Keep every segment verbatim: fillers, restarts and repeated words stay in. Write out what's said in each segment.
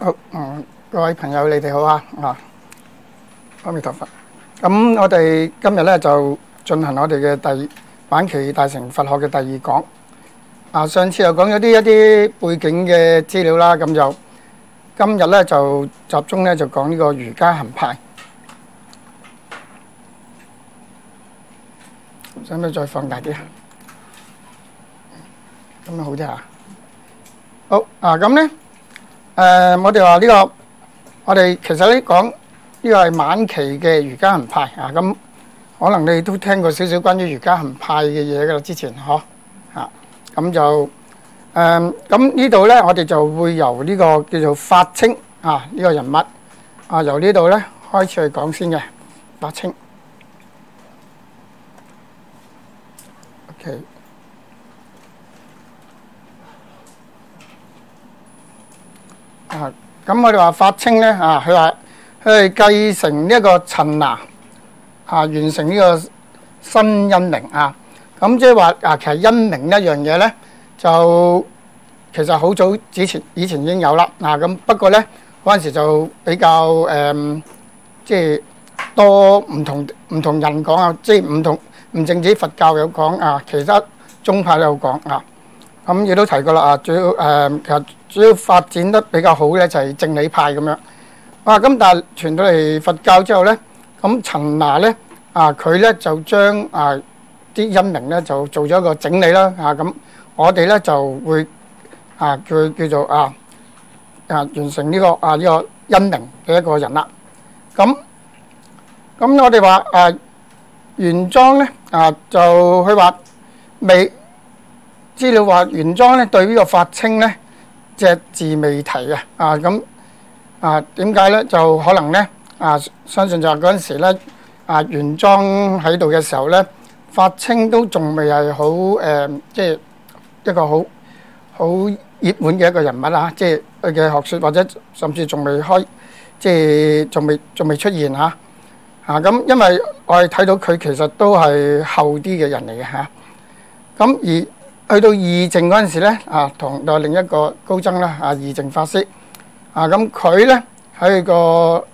好，嗯，各位朋友，你哋好啊！啊，阿彌陀佛。咁我哋今日咧就進行我哋嘅第板期大乘佛學嘅第二講。啊，上次又講咗啲一啲背景嘅資料啦，咁就今日咧就集中咧就講呢個瑜伽行派。使唔使再放大啲啊？咁樣好啲啊！好啊，咁咧。誒、呃，我哋話呢個，我哋其實咧講呢個係晚期嘅瑜伽行派啊。咁可能你都聽過少少關於瑜伽行派嘅嘢噶啦，之前嗬嚇。咁、啊、就誒，咁、呃、呢度咧，我哋就會由呢個叫做法清啊呢、這個人物啊，由呢度咧開始去講先嘅法清。OK。啊，咁我哋話法清咧啊，佢話佢係繼承呢一個陳那啊，完成呢個新因明啊。咁即係話啊，其實因明一樣嘢咧，就其實好早之前以前已經有啦。嗱，咁不過咧嗰陣時就比較誒，即係多唔同唔同人講啊，即係唔同唔淨止佛教有講啊，其他宗派都有講啊。咁亦都提過啦啊，主要誒其實主要發展得比較好咧，就係正理派咁樣。啊，咁但係傳到嚟佛教之後咧，咁陳那咧啊，佢咧就將啊啲因明咧就做咗一個整理啦。啊，咁我哋咧就會啊叫叫做啊啊完成呢個啊呢個因明嘅一個人啦。咁咁我哋話啊玄奘咧啊就佢話未。資料話玄奘咧對呢個法清咧隻字未提啊！啊咁啊點解咧？就可能咧啊，相信就係嗰陣時咧啊，玄奘喺度嘅時候咧，法清都仲未係好誒，即係一個好好熱門嘅一個人物啊！即係佢嘅學説，或者甚至仲未開，即係仲未仲未出現嚇啊！咁因為我哋睇到佢其實都係後啲嘅人嚟嘅嚇，咁而去到義淨嗰陣時咧，啊，同另一個高僧啦，啊，義淨法師，啊，咁佢咧喺個誒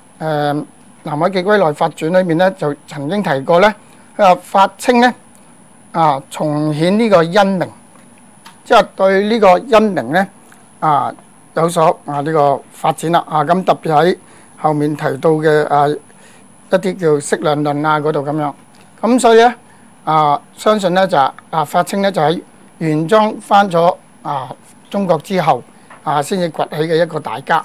《南海寄歸內法傳》裏面咧，就曾經提過咧，佢話法清咧啊，重顯呢個因明，即係對呢個因明咧啊有所啊呢個發展啦，啊，咁特別喺後面提到嘅啊一啲叫釋量論啊嗰度咁樣，咁所以咧。啊，相信咧就啊法清咧就喺玄奘翻咗啊中國之後啊，先至崛起嘅一個大家。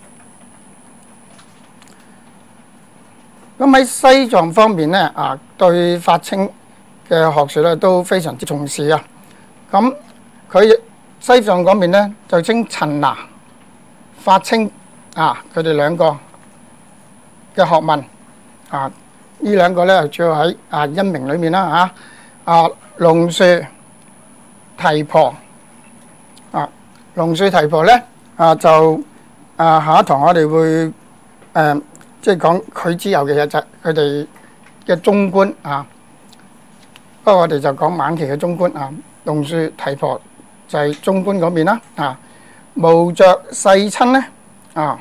咁喺西藏方面咧啊，對法清嘅學術咧都非常之重視啊。咁佢西藏嗰邊咧就稱陳那、法清啊，佢哋兩個嘅學問啊。呢兩個咧主要喺啊因明裏面啦嚇，啊龍樹提婆啊，龍樹提婆咧啊就啊下一堂我哋會誒即係講佢之後嘅嘢就係佢哋嘅中觀啊，不過我哋就講晚期嘅中觀啊，龍樹提婆就係中觀嗰邊啦啊，無著世親咧啊。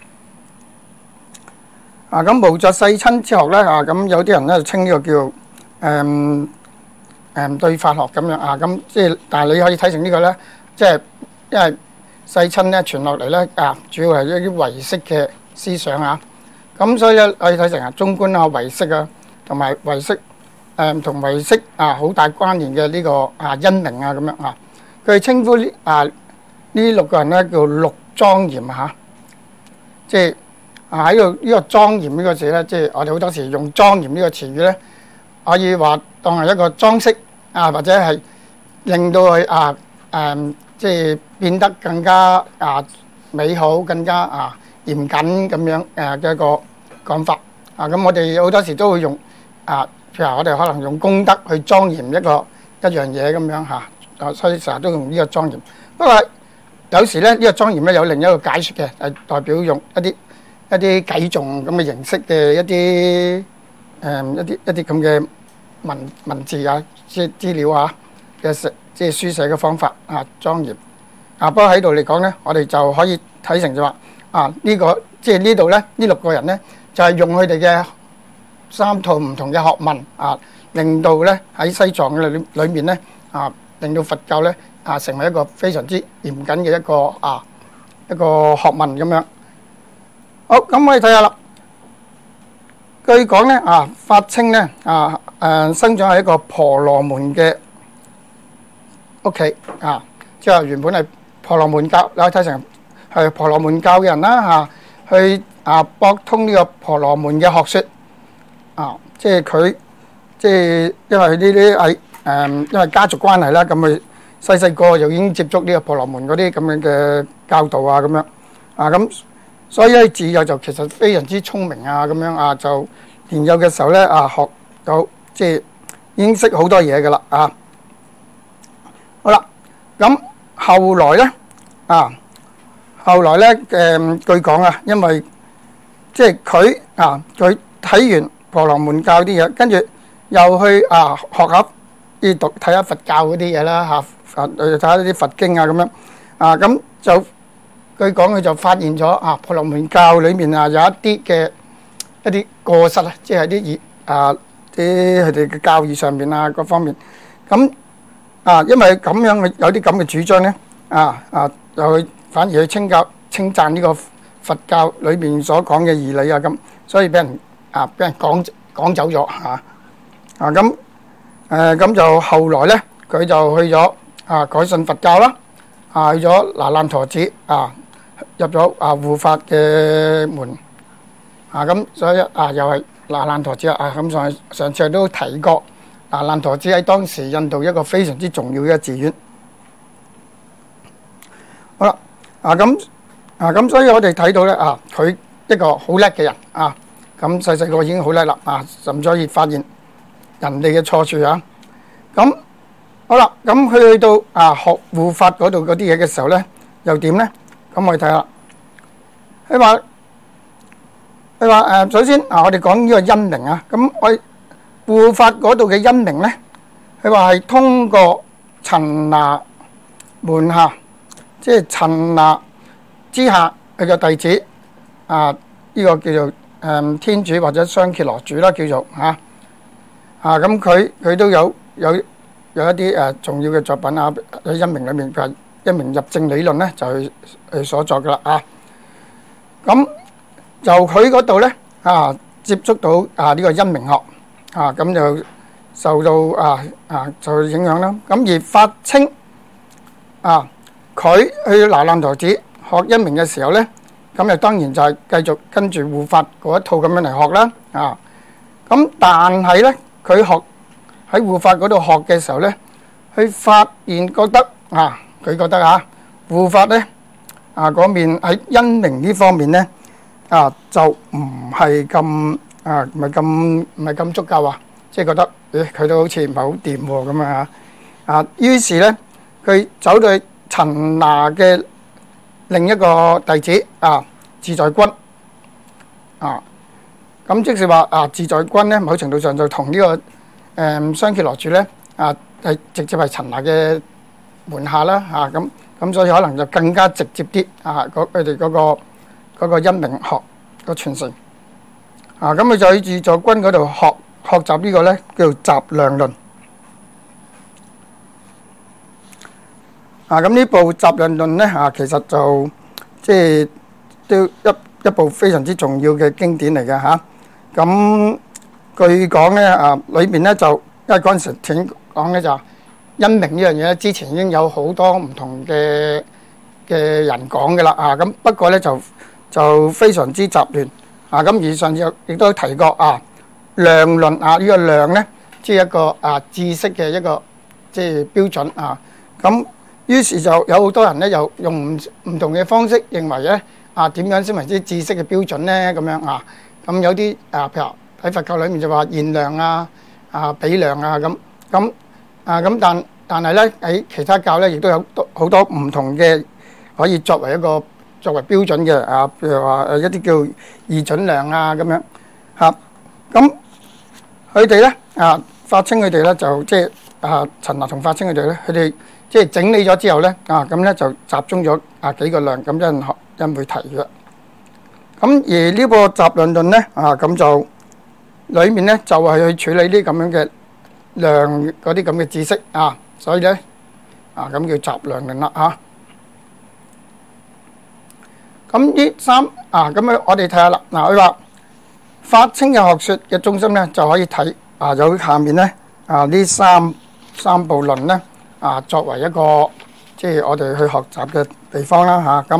啊咁無著世親之後咧啊，咁有啲人咧就稱呢個叫誒誒、嗯嗯、對法學咁樣啊，咁即係但係你可以睇成個呢個咧，即係因為世親咧傳落嚟咧啊，主要係一啲唯識嘅思想啊，咁所以咧可以睇成啊中觀啊唯識啊，同埋唯識誒同唯識啊好大關聯嘅呢個啊因明啊咁樣啊，佢哋稱呼呢啊呢六個人咧叫六莊嚴嚇，即係。啊喺度呢個莊嚴呢個字咧，即係我哋好多時用莊嚴呢個詞語咧，可以話當係一個裝飾啊，或者係令到佢啊誒、嗯，即係變得更加啊美好、更加啊嚴謹咁樣誒嘅一個講法啊。咁我哋好多時都會用啊，譬如我哋可能用功德去莊嚴一個一樣嘢咁樣嚇啊，所以成日都用呢個莊嚴。不過有時咧呢、呢個莊嚴咧有另一個解説嘅，係代表用一啲。一啲偈頌咁嘅形式嘅一啲誒、嗯、一啲一啲咁嘅文文字啊，即係資料啊嘅寫即係書寫嘅方法啊莊嚴啊。不過喺度嚟講咧，我哋就可以睇成就話啊呢個即係呢度咧，呢六個人咧就係用佢哋嘅三套唔同嘅學問啊，令到咧喺西藏嘅裏裏面咧啊，令到佛教咧啊成為一個非常之嚴謹嘅一個啊一個學問咁樣。好，咁我哋睇下啦。據講咧啊，法清咧啊誒生長喺一個婆羅門嘅屋企啊，即係原本係婆羅門教，你可以睇成係婆羅門教嘅人啦嚇，去啊博通呢個婆羅門嘅學説啊，即係佢即係因為呢啲係誒因為家族關係啦，咁佢細細個就已經接觸呢個婆羅門嗰啲咁樣嘅教導啊咁樣啊咁。所以咧自幼就其實非常之聰明啊，咁樣啊就年幼嘅時候咧啊學到即係已經識好多嘢噶啦啊。好啦，咁後來咧啊，後來咧誒據講啊，因為即係佢啊佢睇完婆羅門教啲嘢，跟住又去啊學下啲讀睇下佛教嗰啲嘢啦嚇，啊睇下啲佛經啊咁樣啊咁就。據講佢就發現咗啊，婆羅門教裏面啊有一啲嘅一啲過失啊，即係啲義啊啲佢哋嘅教義上面啊各方面咁啊，因為咁樣嘅有啲咁嘅主張咧啊啊，又去反而去稱教稱讚呢個佛教裏面所講嘅義理啊咁，所以俾人啊俾人趕趕走咗嚇啊咁誒咁就後來咧佢就去咗啊改信佛教啦啊去咗那爛陀寺啊。入咗啊護法嘅門啊咁，所以啊又係那爛陀寺啊咁上上次都提過，那爛陀寺喺當時印度一個非常之重要嘅寺院。好啦啊咁啊咁，所以我哋睇到咧啊，佢一個好叻嘅人啊，咁細細個已經好叻啦啊，甚至可以發現人哋嘅錯處啊。咁好啦，咁佢去到啊學護法嗰度嗰啲嘢嘅時候咧，又點咧？咁我哋睇下，佢話佢話誒，首先啊，我哋講呢個因明啊，咁我護法嗰度嘅因明咧，佢話係通過陳那門下，即係陳那之下佢嘅弟子啊，呢個叫做誒天主或者雙羯羅主啦，叫做嚇啊，咁佢佢都有有有一啲誒重要嘅作品啊喺因明裏面嘅。一名入正理論咧就係佢所作噶啦啊，咁由佢嗰度咧啊接觸到啊呢個因明學啊，咁就受到啊啊受影響啦。咁而法清啊，佢去那爛陀寺學因明嘅時候咧，咁就當然就係繼續跟住護法嗰一套咁樣嚟學啦啊。咁但係咧，佢學喺護法嗰度學嘅時候咧，佢發現覺得啊。佢覺得啊，護法咧啊嗰面喺因明呢方面咧啊，就唔係咁啊，唔係咁唔係咁足夠啊，即係覺得誒佢都好似唔係好掂喎咁啊啊！於是咧，佢走到去陳那嘅另一個弟子啊，自在君啊，咁即是話啊，自在君咧某程度上就同呢個誒雙羯羅主咧啊係直接係陳那嘅門下啦嚇，咁咁所以可能就更加直接啲啊！佢哋嗰個嗰個因明學個傳承啊，咁佢就喺自在君嗰度學學習呢個咧叫做集量論啊！咁呢部集量論咧啊，其實就即係都一一部非常之重要嘅經典嚟嘅嚇。咁據講咧啊，裏面咧就因為嗰陣時聽講咧就。因明呢樣嘢咧，之前已經有好多唔同嘅嘅人講嘅啦啊！咁不過咧就就非常之雜亂啊！咁以上次亦都提過啊，量論啊，呢個量咧即係一個啊知識嘅一個即係標準啊！咁於是就有好多人咧又用唔唔同嘅方式認為咧啊點樣先為之知識嘅標準咧咁樣啊？咁有啲啊譬如喺佛教裏面就話現量啊啊比量啊咁咁。啊咁但但係咧喺其他教咧亦都有好多唔同嘅可以作為一個作為標準嘅啊，譬如話誒一啲叫二準量啊咁樣嚇。咁佢哋咧啊法清佢哋咧就即係啊陳那同法清佢哋咧，佢哋即係整理咗之後咧啊咁咧就集中咗啊幾個量咁一陣學一陣會提嘅。 咁而呢個集量論咧啊，咁就裡面咧就係去處理啲咁樣嘅量嗰啲咁嘅知識啊，所以咧啊咁叫集量論啦嚇。咁呢三啊咁樣，我哋睇下啦。嗱，佢話法清嘅學説嘅中心咧，就可以睇啊，有下面咧啊呢三三部論咧啊，作為一個即係我哋去學習嘅地方啦嚇。咁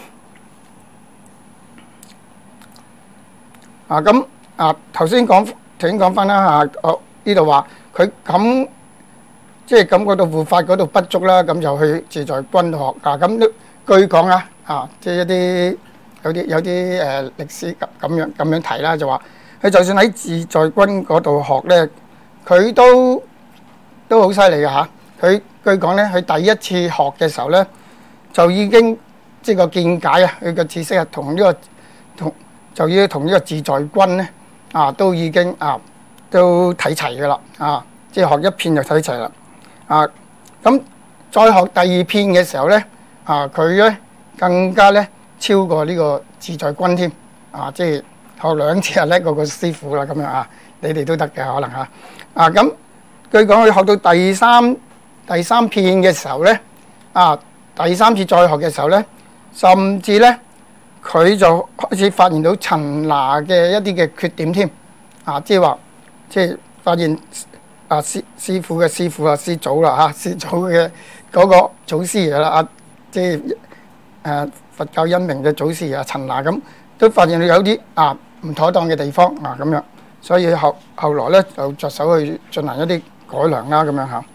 啊咁啊頭先講頭先講翻啦嚇，我呢度話佢咁即係感覺到護法嗰度不足啦，咁就去自在軍學啊。咁據講啊啊，即係一啲有啲有啲誒歷史咁咁樣咁樣提啦，就話佢就算喺自在軍嗰度學咧，佢都都好犀利嘅嚇。佢據講咧，佢第一次學嘅時候咧，就已經即係個見解啊，佢嘅知識啊，同呢個同就要同呢個自在軍咧啊，都已經啊都睇齊嘅啦啊，即係學一遍就睇齊啦啊。咁再學第二遍嘅時候咧啊，佢咧更加咧超過呢個自在軍添啊！即係學兩次就叻過個師傅啦咁樣啊！你哋都得嘅可能嚇啊！咁據講佢學到第三第三遍嘅時候咧啊，第三次再學嘅時候咧，甚至咧佢就開始發現到陳那嘅一啲嘅缺點添啊！即係話即係發現啊師師傅嘅師傅啊師祖啦嚇，師祖嘅嗰個祖師爺啦啊！即係誒、啊、佛教因明嘅祖師爺啊陳那咁，都發現有啲啊唔妥當嘅地方啊咁樣，所以後後來咧就着手去進行一啲改良啦咁樣嚇。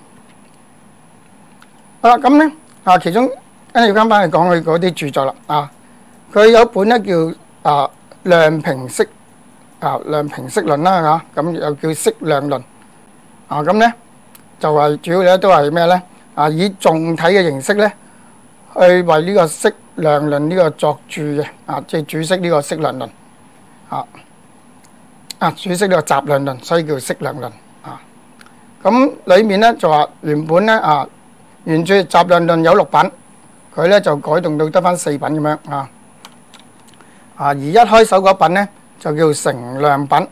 好啦，咁咧啊，其中跟住翻翻去講佢嗰啲著作啦啊，佢有一本咧叫啊量平釋啊量平釋論啦嚇，咁又叫釋量論啊，咁咧就係主要咧都係咩咧啊，以眾體嘅形式咧去為呢個釋量論呢個作注嘅啊，即係注釋呢個釋量論啊啊注釋呢個集量論，所以叫釋量論啊。咁裡面咧就話原本咧啊原著集量論有六品，佢咧就改動到得翻四品咁樣啊啊，而一開首嗰品咧就叫成量品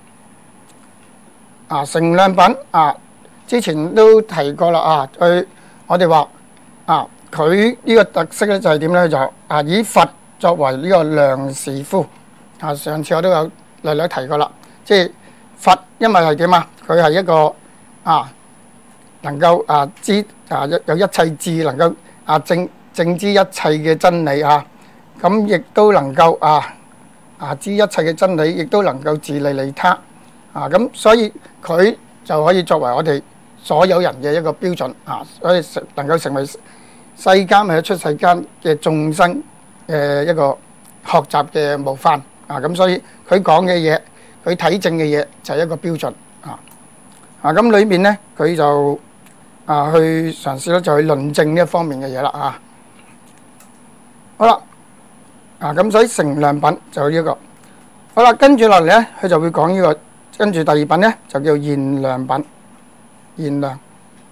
啊，成量品啊，之前都提過啦啊，佢我哋話啊。佢呢個特色咧就係點咧？就啊以佛作為呢個量士夫啊，上次我都有略略提過啦。即係佛，因為係點啊？佢係一個啊能夠啊知啊有一切智，能夠啊正正知一切嘅真理啊。咁亦都能夠啊啊知一切嘅真理，亦都能夠自利利他啊。咁所以佢就可以作為我哋所有人嘅一個標準啊，所以成能夠成為世間或者出世間嘅眾生嘅一個學習嘅模範啊，咁所以佢講嘅嘢，佢睇證嘅嘢就係一個標準啊啊，咁裏面咧佢就啊去嘗試咧就去論證呢一方面嘅嘢啦啊。好啦啊，咁所以成量品就呢一個好啦，跟住落嚟咧，佢就會講呢個，跟住第二品咧就叫現量品，現量。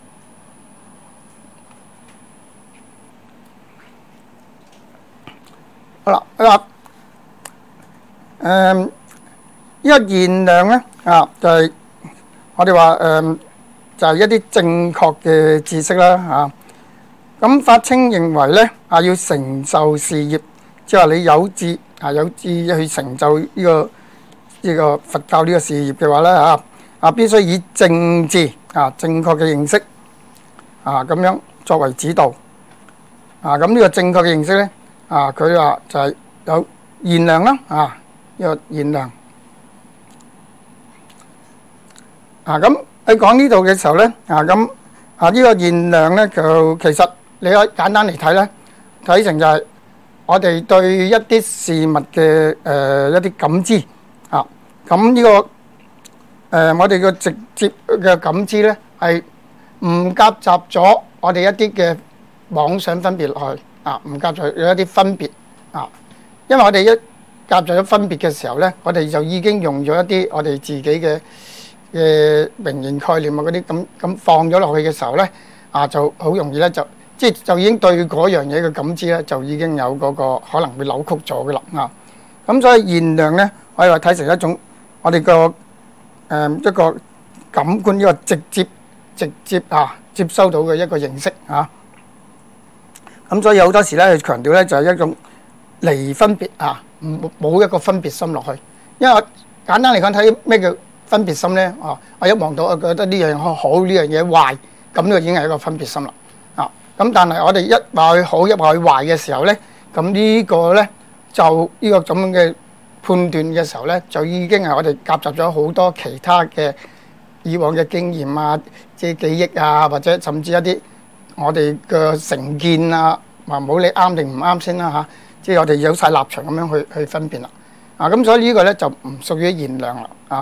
好啦，佢話誒呢個現量咧啊，就係我哋話誒就係一啲正確嘅知識啦啊。咁法清認為咧啊，要成就事業，即係話你有志啊，有志去成就呢個呢個佛教呢個事業嘅話咧啊啊，必須以正智啊正確嘅認識啊咁樣作為指導啊。咁呢個正確嘅認識咧。啊！佢話就係有現量啦，啊呢個現量啊。咁喺講呢度嘅時候咧，啊咁啊呢個現量咧，就其實你可以簡單嚟睇咧，睇成就係我哋對一啲事物嘅誒一啲感知啊。咁呢個誒我哋嘅直接嘅感知咧，係唔夾雜咗我哋一啲嘅妄想分別落去。啊，唔夾雜有一啲分別啊，因為我哋一夾雜咗分別嘅時候咧，我哋就已經用咗一啲我哋自己嘅嘅名言概念啊嗰啲咁咁放咗落去嘅時候咧，啊就好容易咧就即係就已經對嗰樣嘢嘅感知咧就已經有嗰個可能會扭曲咗嘅啦啊。 咁所以現量咧可以話睇成一種我哋個誒一個感官，一個直接直接啊接收到嘅一個認識啊。咁所以好多時咧，佢強調咧就係一種離分別啊，冇冇一個分別心落去。因為我簡單嚟講，睇咩叫分別心咧？啊，我一望到我覺得呢樣好，呢樣嘢壞，咁呢個已經係一個分別心啦。啊，咁但係我哋一話佢好，一話佢壞嘅時候咧，咁呢個咧就呢個咁樣嘅判斷嘅時候咧，就已經係我哋夾雜咗好多其他嘅以往嘅經驗啊、即係記憶啊，或者甚至一啲我哋嘅成見啊，話唔好理啱定唔啱先啦嚇。即係我哋有晒立場咁樣去去分辨啦。啊，咁所以呢個咧就唔屬於現量啦。啊，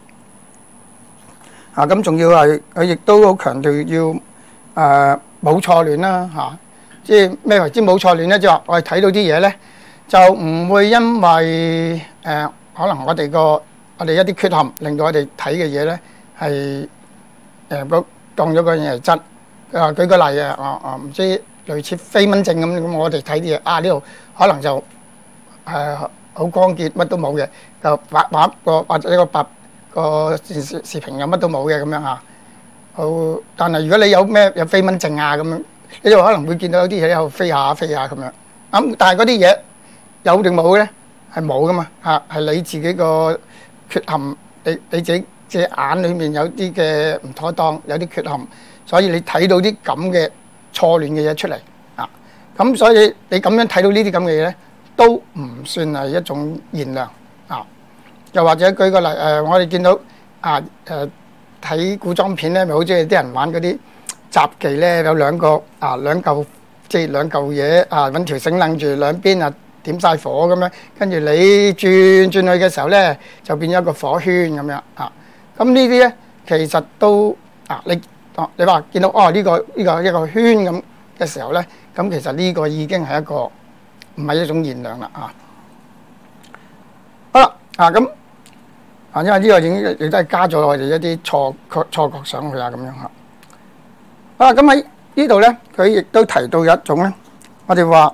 啊咁仲要係佢亦都好強調要誒冇錯亂啦嚇。即係咩為之冇錯亂咧？即係話我哋睇到啲嘢咧，就唔會因為誒可能我哋個我哋一啲缺陷，令到我哋睇嘅嘢咧係誒個當咗嗰樣嘢係真。啊，舉個例啊，啊啊唔知類似飛蚊症咁咁，我哋睇啲嘢啊呢度可能就誒好光潔，乜都冇嘅，就白白個或者一個白個視視視頻又乜都冇嘅咁樣嚇。好，但係如果你有咩有飛蚊症啊咁樣，你就可能會見到有啲嘢喺度飛下飛下咁樣。咁但係嗰啲嘢有定冇咧？係冇噶嘛嚇，係你自己個缺陷，你你自己隻眼裏面有啲嘅唔妥當，有啲缺陷，所以你睇到啲咁嘅錯亂嘅嘢出嚟啊。咁所以你咁樣睇到呢啲咁嘅嘢咧，都唔算係一種現量啊。又或者舉個例誒、呃，我哋見到啊誒睇古裝片咧，咪好中意啲人玩嗰啲雜技咧，有兩個啊兩嚿即係兩嚿嘢啊，揾條繩攆住兩邊啊，點晒火咁樣，跟住你轉轉去嘅時候咧，就變咗一個火圈咁樣啊。咁呢啲咧其實都啊，你啊你話見到哦呢個呢個一個圈咁嘅時候咧，咁其實呢個已經係一個唔係一種現量啦啊。好啦啊咁啊，因為呢個已經亦都係加咗我哋一啲錯覺錯覺上去啊咁樣嚇。好啦，咁喺呢度咧，佢亦都提到有一種咧，我哋話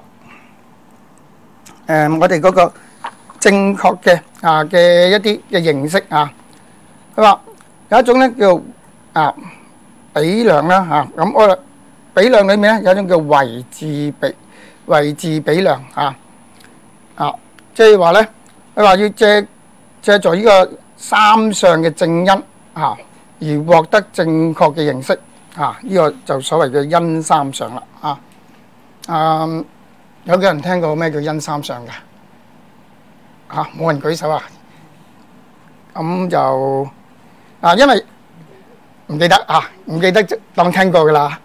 誒，我哋嗰個正確嘅啊嘅一啲嘅認識啊。佢話有一種咧叫啊比量啦嚇。咁我比量裏面咧有一種叫唯字比唯字比量啊啊，即係話咧，佢話要借借助呢個三相嘅正因啊，而獲得正確嘅認識啊，呢個就所謂嘅因三相啦啊。啊，有幾人聽過咩叫因三相㗎？嚇，冇人舉手啊？咁就啊，因為唔記得啊，唔記得當聽過㗎啦。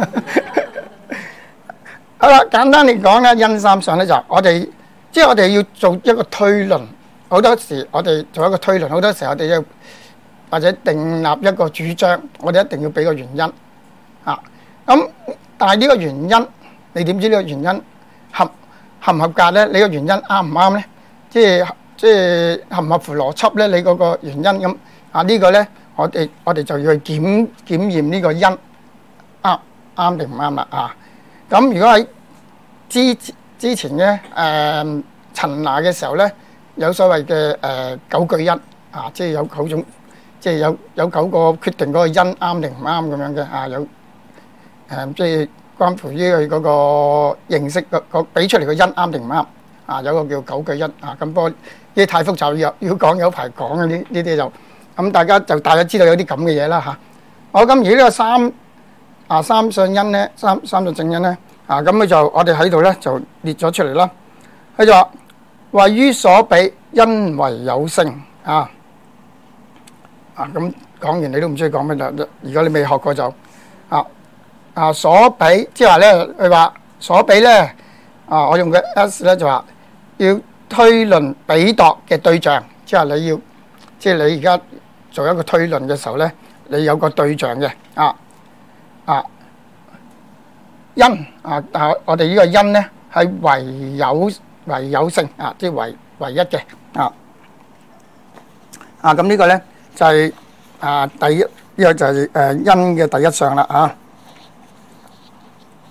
好啦，簡單嚟講咧，因三相咧就係我哋，即係我哋要做一個推論。好多時我哋做一個推論，好多時我哋要或者訂立一個主張，我哋一定要俾個原因啊。咁但係呢個原因，你點知呢個原因合合唔合格咧？你個原因啱唔啱咧？即係即係合唔合乎邏輯咧？你嗰個原因咁啊？呢個咧，我哋我哋就要去檢檢驗呢個因啱啱定唔啱啦啊！咁如果喺之之前咧誒陳拿嘅時候咧，有所謂嘅誒九句因啊，即係有九種，即係有有九個決定嗰個因啱定唔啱咁樣嘅啊，有誒即係關乎於佢嗰個認識個個俾出嚟個因啱定唔啱啊，有個叫九句因啊。咁不過呢啲太複雜，要要講有排講嘅呢呢啲就咁，大家就大家知道有啲咁嘅嘢啦嚇。好，咁而呢個三啊三相因咧，三三相正因咧啊，咁佢就我哋喺度咧就列咗出嚟啦。佢就話，謂於所比，因為有性啊啊！咁講完你都唔知佢講乜啦。如果你未學過就啊啊所比，即係話咧，佢話所比咧啊，我用嘅 S 咧就話要推論比度嘅對象，即係你要即係你而家做一個推論嘅時候咧，你有個對象嘅啊啊因啊，但係我哋呢個因咧係唯有。唯有性啊，即係唯唯一嘅啊啊！咁呢個咧就係、是、啊第一呢、這個就係、是、誒、呃、因嘅第一相啦啊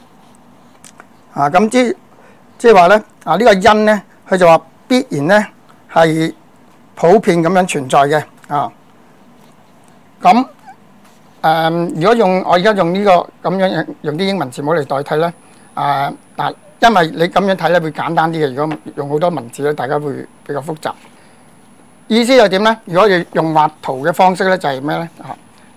啊！咁即即係話咧啊呢、這個因咧，佢就話必然咧係普遍咁樣存在嘅啊。咁誒、呃，如果用我而家用呢、這個咁樣用啲英文字母嚟代替咧，啊嗱，因為你咁樣睇咧會簡單啲嘅。如果用好多文字咧，大家會比較複雜。意思係點咧？如果要用畫圖嘅方式咧，就係咩咧？啊，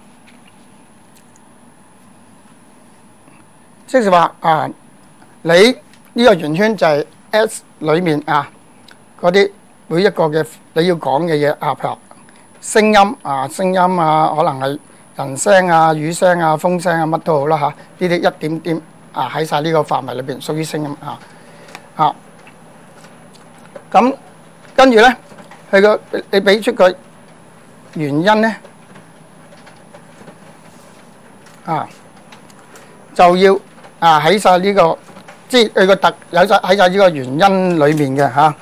即係話啊，你呢個圓圈就係 S 裡面啊嗰啲每一個嘅你要講嘅嘢啊，譬如聲音啊、聲音啊，可能係人聲啊、語聲啊、風聲啊，乜都好啦嚇。呢啲一點點啊喺晒呢個範圍裏邊屬於聲音啊啊。咁跟住咧，佢個你俾出個原因咧啊，就要啊喺晒呢個即係佢個特有晒喺晒呢個原因裏面嘅嚇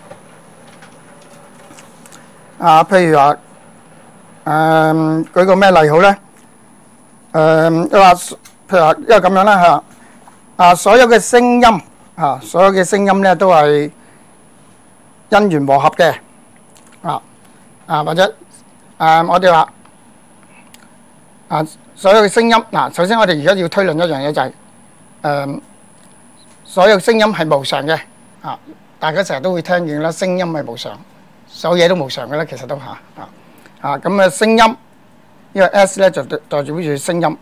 啊。譬如話誒，舉個咩例好咧？誒，你話譬如話因為咁樣啦嚇啊，所有嘅聲音啊，所有嘅聲音咧都係因緣和合嘅啊啊，或者誒、啊、我哋話啊，所有嘅聲音嗱、啊，首先我哋而家要推論一樣嘢就係、是、誒、啊，所有聲音係無常嘅啊，大家成日都會聽見啦，聲音係無常，所有嘢都無常嘅啦，其實都嚇啊啊咁啊，聲音呢個 S 咧就代代表住聲音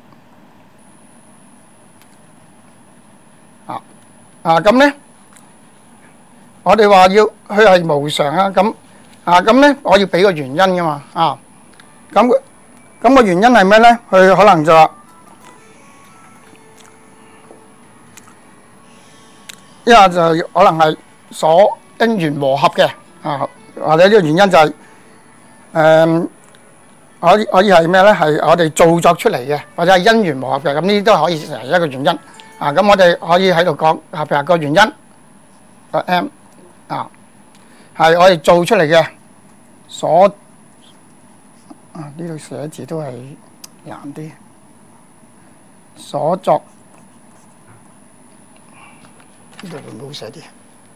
啊啊咁咧。我哋話要佢係無常啊，咁啊咁咧，我要俾個原因噶嘛啊，咁咁個原因係咩咧？佢可能就話，一係就可能係所因緣和合嘅啊，或者呢個原因就係誒可以可以係咩咧？係我哋造作出嚟嘅，或者係因緣和合嘅，咁呢啲都可以成為一個原因啊。咁我哋可以喺度講啊，譬如個原因個 M。啊，係我哋做出嚟嘅所啊，呢度寫字都係難啲，所作呢度會唔會好寫啲？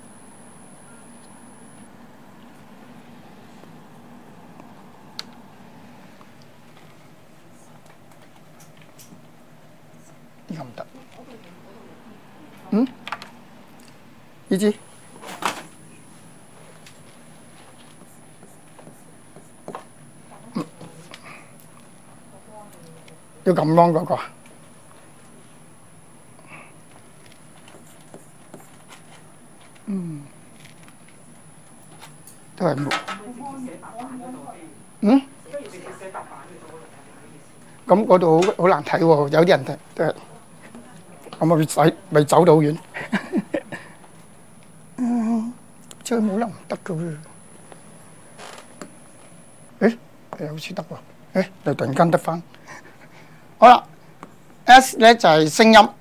呢個唔得，嗯？呢支？要咁樣嗰個，嗯，都係冇，嗯，咁嗰度好好難睇喎，有啲人睇都係，咁我咪使咪走到好遠，嗯，即係冇得唔得㗎喎，誒，誒好似得喎，誒，又突然間得返。好啦 ，S 咧就係聲音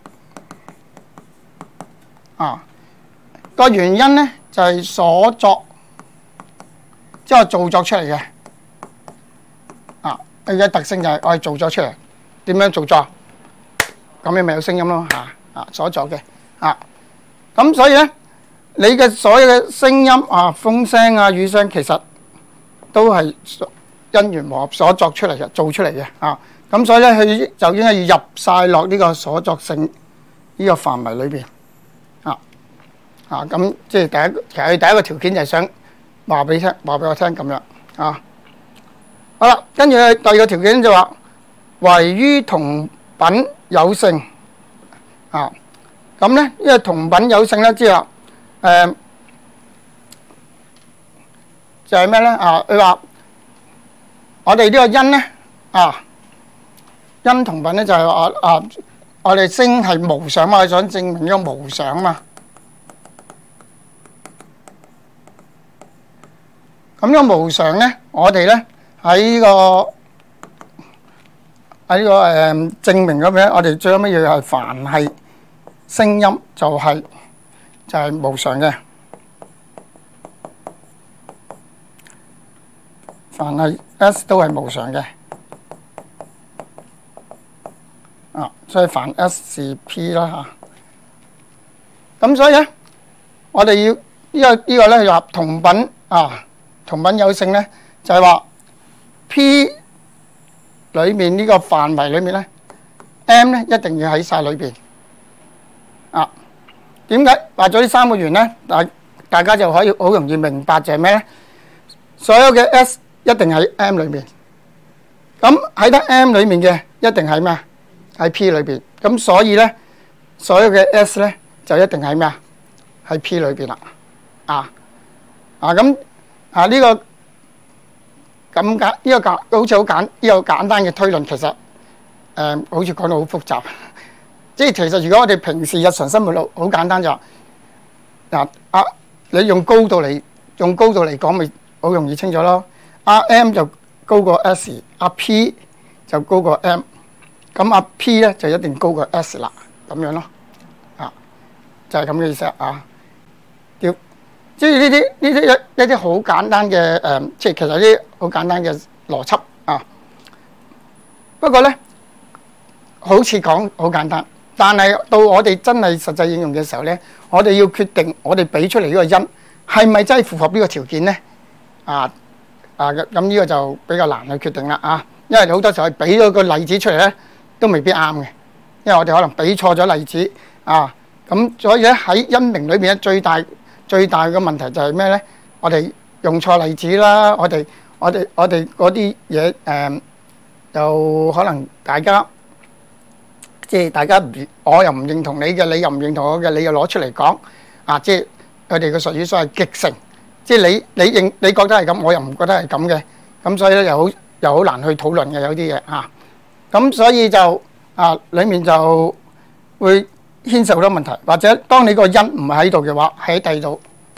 啊，個原因咧就係所作，即係我造作出嚟嘅啊。佢嘅特性就係我係造作出嚟，點樣造作？咁你咪有聲音咯嚇啊，所作嘅啊。咁所以咧，你嘅所有嘅聲音啊、風聲啊、語聲，其實都係因緣和合所作出嚟嘅，做出嚟嘅啊。咁所以咧，佢就應該要入晒落呢個所作性呢個範圍裏邊啊啊！咁即係第一，其實佢第一個條件就係想話俾聽，話俾我聽咁樣啊。好啦，跟住第二個條件就話，唯於同品有性啊。咁咧，因為同品有性咧，即係話誒，就係咩咧啊？佢話我哋呢個因咧啊。因同品咧就係話啊，我哋聲係無常嘛，我想證明呢個無常嘛。咁呢個無常咧，我哋咧喺呢個喺呢個誒證明咁樣，我哋最後乜嘢係凡係聲音就係就係無常嘅，凡係 S 都係無常嘅。啊，所以凡 S 是 P 啦嚇，咁所以咧，我哋要呢個呢個咧就合同品啊， 同品有性咧，就係話 P 裏面呢個範圍裏面咧 ，M 咧一定要喺晒裏邊。啊，點解畫咗呢三個圓咧？大大家就可以好容易明白就係咩咧？所有嘅 S 一定喺 M 裏面，咁喺得 M 裏面嘅一定喺咩啊？喺 P 裏邊。咁所以咧，所有嘅 S 咧就一定喺咩啊？喺 P 裏邊啦。啊啊咁啊呢個咁簡呢個簡好似好簡呢個簡單嘅推論，其實誒好似講到好複雜。即係其實如果我哋平時日常生活度好簡單就嗱啊，你用高度嚟用高度嚟講咪好容易清楚咯。阿 M 就高過 S， 阿 P 就高過 M， 咁阿 P 咧就一定高過 S 啦，咁樣咯。啊，就係咁嘅意思啊。要即係呢啲呢啲一一啲好簡單嘅誒，即係其實啲好簡單嘅邏輯啊。不過咧，好似講好簡單。但係到我哋真係實際應用嘅時候咧，我哋要決定我哋俾出嚟呢個因係咪真係符合呢個條件咧？啊啊咁呢個就比較難去決定啦啊！因為好多時候俾咗個例子出嚟咧，都未必啱嘅，因為我哋可能俾錯咗例子啊。咁所以咧喺因明裏邊咧，最大最大嘅問題就係咩咧？我哋用錯例子啦，我哋我哋我哋嗰啲嘢誒，又可能大家。即係大家唔，我又唔認同你嘅，你又唔認同我嘅，你又攞出嚟講啊！即係佢哋嘅術語所謂極成，即係你你認你覺得係咁，我又唔覺得係咁嘅，咁所以咧又好又好難去討論嘅有啲嘢嚇。咁所以就啊，裡面就會牽涉好多問題，或者當你個因唔喺度嘅話，喺第二度。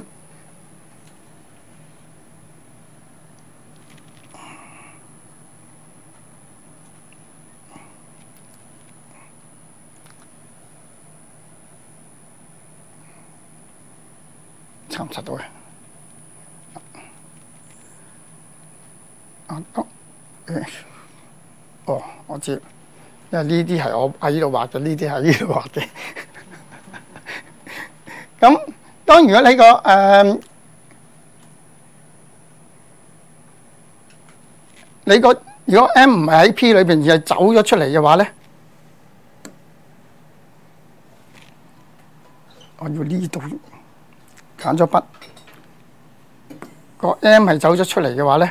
查唔查到嘅？啊，哦，我知，因為呢啲係我喺呢度畫嘅，呢啲係呢度畫嘅。咁當如果你個誒，你個如果 M 唔係喺 P 裏邊而係走咗出嚟嘅話咧，我要呢度。揀咗筆，個 M 係走咗出嚟嘅話咧，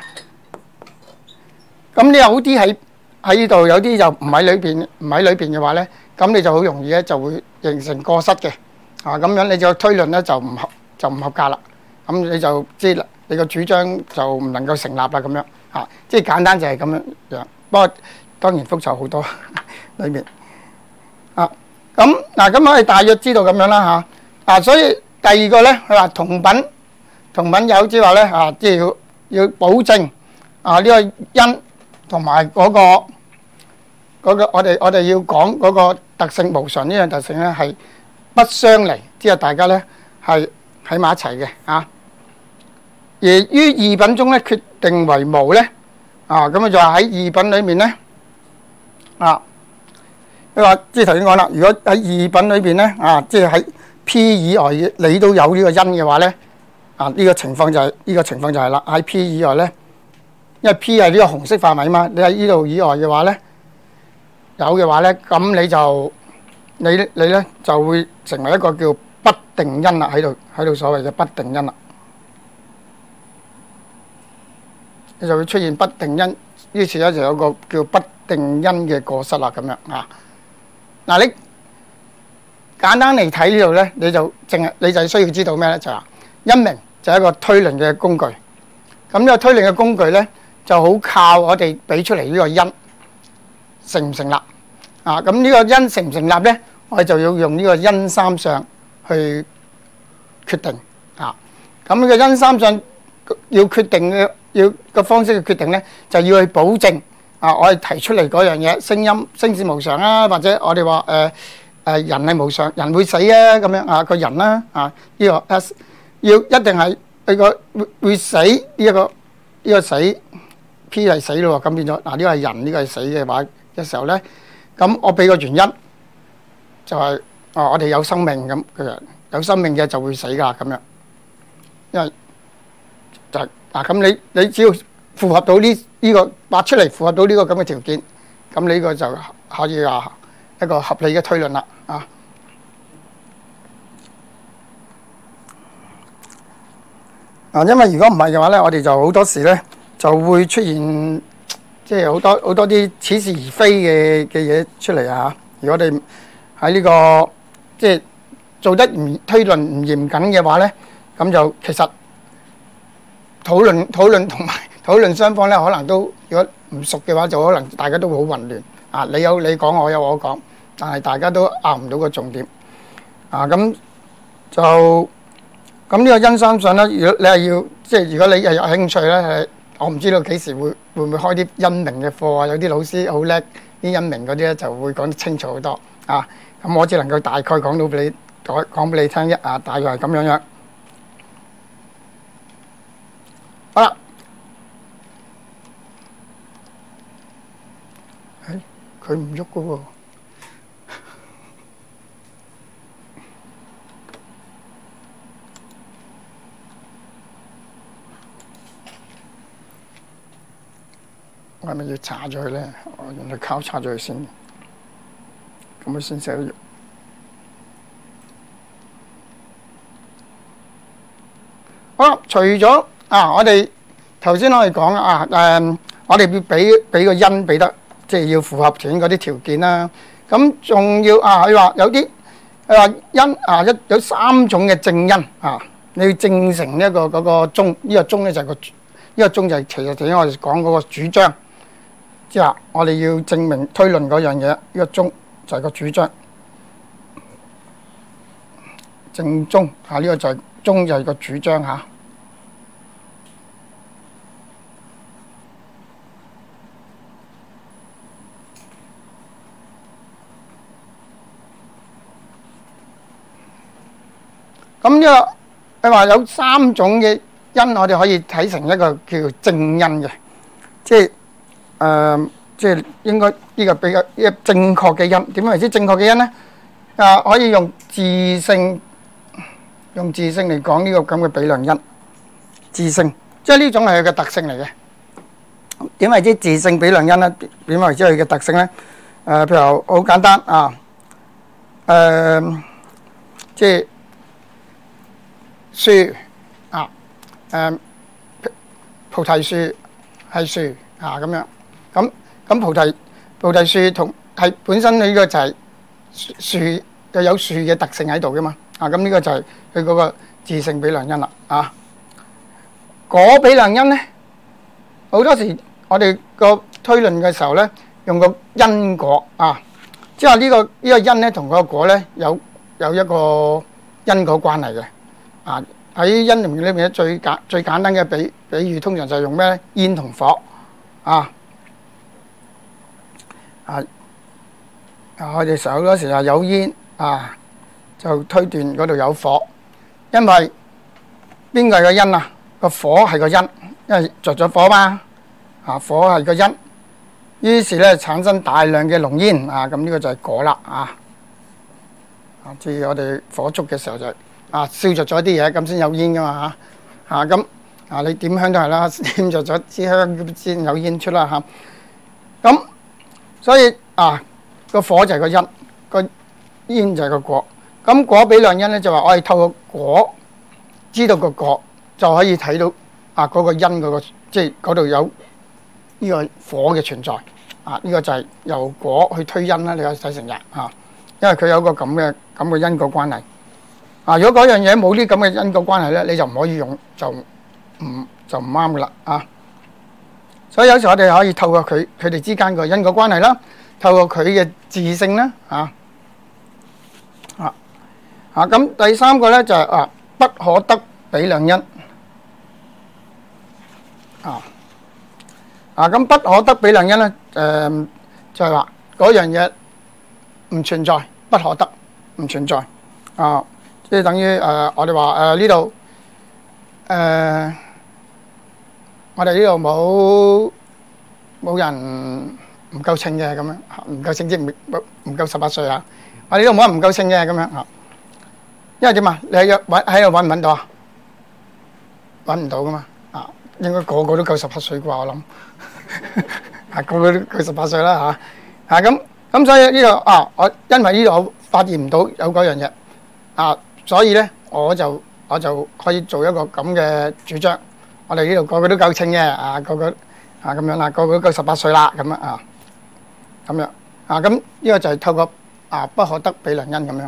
咁你有啲喺喺呢度，有啲就唔喺裏邊，唔喺裏邊嘅話咧，咁你就好容易咧就會形成過失嘅，啊咁樣你就推論咧就唔合就唔合格啦，咁你就即係你個主張就唔能夠成立啦咁樣，啊即係簡單就係咁樣樣，不過當然複雜好多裏面，啊咁嗱咁我哋大約知道咁樣啦嚇，啊所以。第二個咧，佢話同品同品有即係話咧啊，即係要要保證啊呢個因同埋嗰個嗰個我哋我哋要講嗰個特性無常呢樣特性咧係不相離，即係大家咧係喺埋一齊嘅啊。而於二品中咧決定為無咧啊，咁啊就話喺二品裏面咧啊，佢話即係頭先講啦，如果喺二品裏邊咧啊，即係喺P 以外你都有呢個因嘅話咧，啊呢個情況就係呢個情況就係啦。喺 P 以外咧，因為 P 係呢個紅色範圍嘛，你喺呢度以外嘅話咧，有嘅話咧，咁你就你你咧就會成為一個叫不定因啦，喺度喺度所謂嘅不定因啦，你就會出現不定因，於是咧就有個叫不定因嘅過失啦，咁樣啊。嗱你。簡單嚟睇呢度咧，你就淨係你就需要知道咩咧？就係因明就係一個推論嘅工具。咁呢個推論嘅工具咧，就好靠我哋俾出嚟呢個因成唔成立啊？咁呢個因成唔成立咧，我哋就要用呢個因三相去決定啊。咁呢個因三相要決定嘅要個方式去決定咧，就要去保證啊，我哋提出嚟嗰樣嘢，聲音聲字無常啊，或者我哋話誒。呃誒人係無常，人會死啊咁樣啊個人啦啊呢個 S 要一定係佢個會會死呢一個呢個死 P 係死咯喎，咁變咗嗱呢個係人，呢個係死嘅話嘅時候咧，咁我俾個原因就係哦我哋有生命咁嘅人有生命嘅就會死㗎咁樣，因為就係嗱咁你你只要符合到呢呢個畫出嚟符合到呢個咁嘅條件，咁你呢個就可以話一個合理嘅推論啦啊！啊，因為如果唔係嘅話咧，我哋就好多時咧就會出現即係好多好多啲似是而非嘅嘅嘢出嚟啊！如果我哋喺呢個即係做得唔推論唔嚴謹嘅話咧，咁就其實討論討論同埋討論雙方咧，可能都如果唔熟嘅話，就可能大家都會好混亂啊！你有你講，我有我講，但係大家都拗唔到個重點啊！咁就咁呢個因三信咧，如果你係要即係如果你係有興趣咧，我唔知道幾時會會唔會開啲因明嘅課啊？有啲老師好叻，啲因明嗰啲咧就會講得清楚好多啊！咁我只能夠大概講到俾你講講俾你聽一啊，大約係咁樣樣。好啦，誒，佢唔喐㗎喎，我係咪要查咗佢咧？我原來交叉咗佢先，咁佢先寫得喐。好啦，除咗啊，我哋頭先我哋講啊，誒，我哋要俾俾個因俾得，即係要符合前嗰啲條件啦。咁仲要啊，佢話有啲佢話因啊一有三種嘅正因啊，你要證成一個嗰個宗，呢個宗咧就係個呢個宗就係其實頭先我哋講嗰個主張，即係我哋要證明推論嗰樣嘢，呢個宗就係個主張，正宗啊，呢個就係宗就係個主張嚇。咁呢個你話有三種嘅因，我哋可以睇成一個叫做正因嘅，即係誒，即係應該呢個比較一個正確嘅因。點樣為之正確嘅因咧？啊，可以用自性，用自性嚟講呢個咁嘅比量因。自性，即係呢種係佢嘅特性嚟嘅。點為之自性比量因咧？點為之佢嘅特性咧？誒，譬如好簡單啊，誒，即係。樹啊，誒菩提樹係樹啊咁樣，咁咁菩提菩提樹同係本身呢個就係樹又有樹嘅特性喺度噶嘛，啊咁呢個就係佢嗰個自性比量因啦啊。果比量因咧，好多時我哋個推論嘅時候咧，用個因果啊，即係呢個呢個因咧同個果咧有有一個因果關係嘅。啊！喺因裏面咧，最簡最簡單嘅比比喻，通常就係用咩咧？煙同火啊！啊！我哋成日好多時候有煙啊，就推斷嗰度有火，因為邊個係個因啊？個火係個因，因為着咗火嘛。啊，火係個因，於是咧產生大量嘅濃煙啊！咁呢個就係果啦啊！啊，即係我哋火燭嘅時候就係。啊，燒着咗啲嘢，咁先有煙噶嘛嚇，啊咁啊你點香都係啦，點着咗支香先有煙出啦嚇。咁、啊、所以啊個火就係個因，個煙就係個果。咁果比量因咧就話我哋透過果知道個果，就可以睇到啊嗰、那個因嗰、那個即係嗰度有呢個火嘅存在。啊呢、這個就係由果去推因啦，你可以睇成日嚇，因為佢有個咁嘅咁嘅因果關係。啊！如果嗰樣嘢冇啲咁嘅因果關係咧，你就唔可以用，就唔就唔啱噶啦啊！所以有時我哋可以透過佢佢哋之間個因果關係啦，透過佢嘅自性啦，啊啊啊！咁第三個咧就係啊不可得比量因啊啊！咁不可得比量因咧，誒就係話嗰樣嘢唔存在，不可得，唔存在啊！即係等於誒、呃，我哋話誒呢度誒，我哋呢度冇冇人唔夠稱嘅咁樣，唔夠稱即唔唔夠十八歲啊！我哋呢度冇人唔夠稱嘅咁樣啊，因為點啊？你喺喺度揾唔揾到啊？揾唔到噶嘛啊！ 應該個個都九十八歲啩，我諗啊個個都九十八歲啦嚇啊咁咁，所以呢個啊，我因為呢度我發現唔到有嗰樣嘢啊，所以咧我就我就可以做一個咁嘅主張。我哋呢度個個都夠稱嘅啊，個個啊咁樣啦，個個都九十八歲啦咁啊咁樣啊，咁呢個就係透過啊不可得比量因咁樣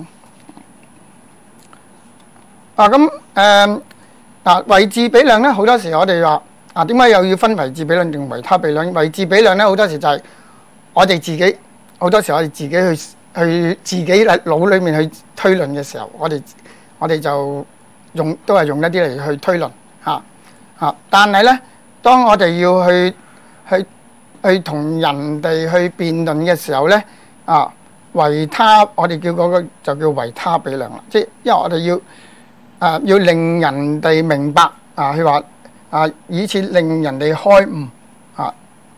啊咁誒嗱維持比量咧，好多時我哋話啊點解又要分維持比量定維他比量？維持比量咧好多時就係我哋自己好多時我哋自己去去自己喺腦裏面去推論嘅時候，我哋我哋就用都係用一啲嚟去推論嚇。啊！但係咧，當我哋要去去去同人哋去辯論嘅時候咧，啊，維他我哋叫嗰個就叫維他比量啦。即係因為我哋要啊要令人哋明白啊，佢話啊，以此令人哋開悟啊。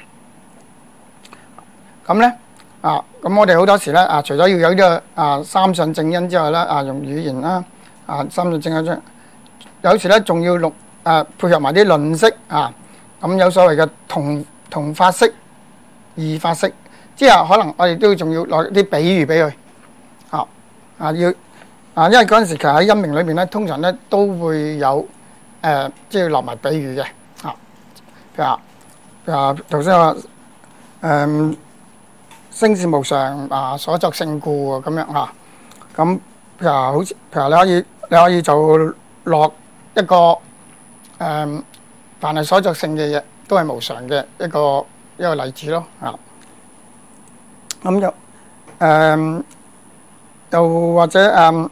咁咧啊，咁我哋好多時咧啊，除咗要有呢個啊三相正因之外咧，啊用語言啦啊三相正因啫，有時咧仲要錄。誒配合埋啲論式啊，咁有所謂嘅同同法式、異法式，之後可能我哋都仲要攞啲比喻俾佢啊啊要啊，因為嗰陣時其實喺因明裏面咧，通常咧都會有誒，即係落埋比喻嘅啊，譬如話譬如話頭先話誒聲是無常啊，所作性故啊咁樣啊，咁譬如話好似譬如話你可以你可以就落一個。誒、嗯，凡係所作性嘅嘢都係無常嘅一個一個例子咯，啊，咁就誒、嗯，又或者誒、嗯，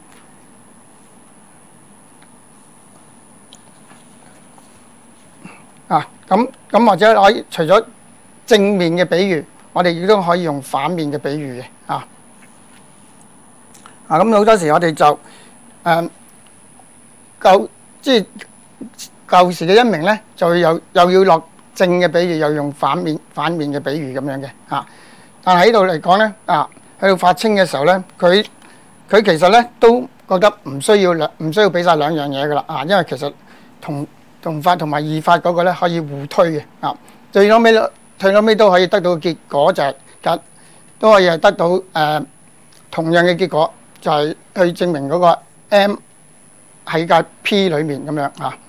啊，咁咁或者可以除咗正面嘅比喻，我哋亦都可以用反面嘅比喻嘅，啊，啊，咁好多時我哋就誒，夠、嗯、即係。舊時嘅因明咧，就又又要落正嘅比喻，又用反面反面嘅比喻咁樣嘅嚇。但係喺度嚟講咧，啊喺度發清嘅時候咧，佢佢其實咧都覺得唔需要兩唔需要俾曬兩樣嘢噶啦啊，因為其實同同法同埋異法嗰個咧可以互推嘅啊。最後尾最後尾都可以得到嘅結果就係得都可以係得到誒同樣嘅結果，就係去證明嗰個 M 喺個 P 裡面咁樣啊。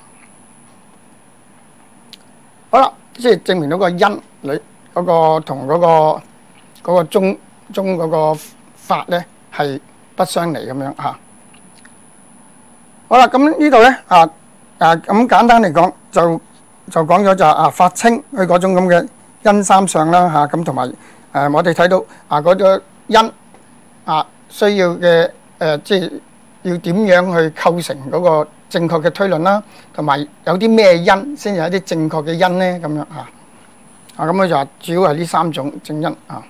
好啦，即係證明到個因裏嗰個同嗰個嗰個中中嗰個法咧係不相離咁樣嚇。好啦，咁呢度咧啊啊咁簡單嚟講，就就講咗就啊法清佢嗰種咁嘅因三相啦嚇，咁同埋誒我哋睇到啊嗰個因啊需要嘅誒即係要點樣去構成嗰個正確嘅推論啦，同埋有啲咩因先有一啲正確嘅因咧咁樣嚇啊，咁佢就話主要係呢三種正因啊。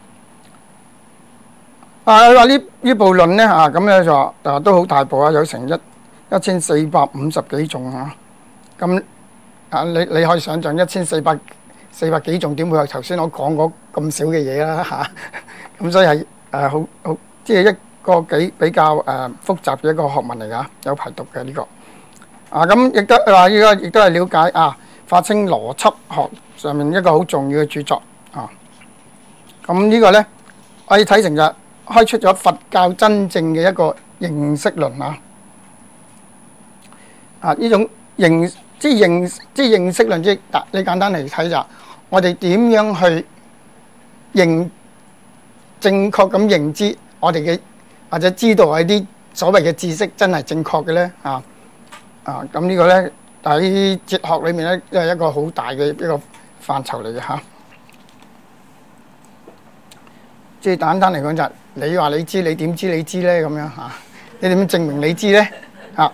啊佢話呢呢部論咧啊，咁咧就話啊都好大部啊，有成一一千四百五十幾種啊。咁啊你你可以想象一千四百四百幾種點會係頭先我講嗰咁少嘅嘢啦嚇。咁所以係誒好好即係一個幾比較誒、呃、複雜嘅一個學問嚟㗎，有排讀嘅呢、這個啊，咁亦都話呢個亦都係了解啊法清邏輯學上面一個好重要嘅著作啊。咁呢個咧可以睇成就開出咗佛教真正嘅一個認識論啊。啊呢種認即係認即係認識論，即係你簡單嚟睇就我哋點樣去認正確咁認知我哋嘅。或者知道係啲所謂嘅知識真係正確嘅咧啊啊！咁呢個咧喺哲學裏面咧，都係一個好大嘅一個範疇嚟嘅嚇。即係簡單嚟講就係你話你知，你點知你知咧咁樣嚇？你點證明你知咧嚇？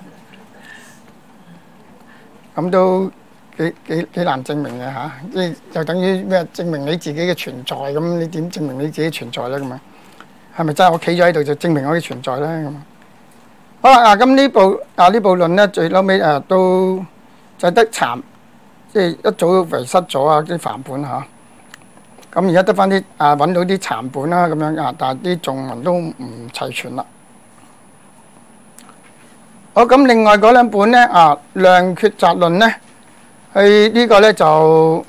咁都幾幾幾難證明嘅嚇。即係就等於咩證明你自己嘅存在咁？你點證明你自己存在咧咁啊？係咪真係我企咗喺度就證明我嘅存在咧？咁好啦，啊咁呢部啊呢部論咧，最嬲尾誒都就得殘，即係一早遺失咗啊啲梵本嚇。咁而家得翻啲啊揾到啲殘本啦咁樣啊，但係啲頌文都唔齊全啦。好，咁另外嗰兩本咧啊《量決擇論》咧， 佢呢個咧就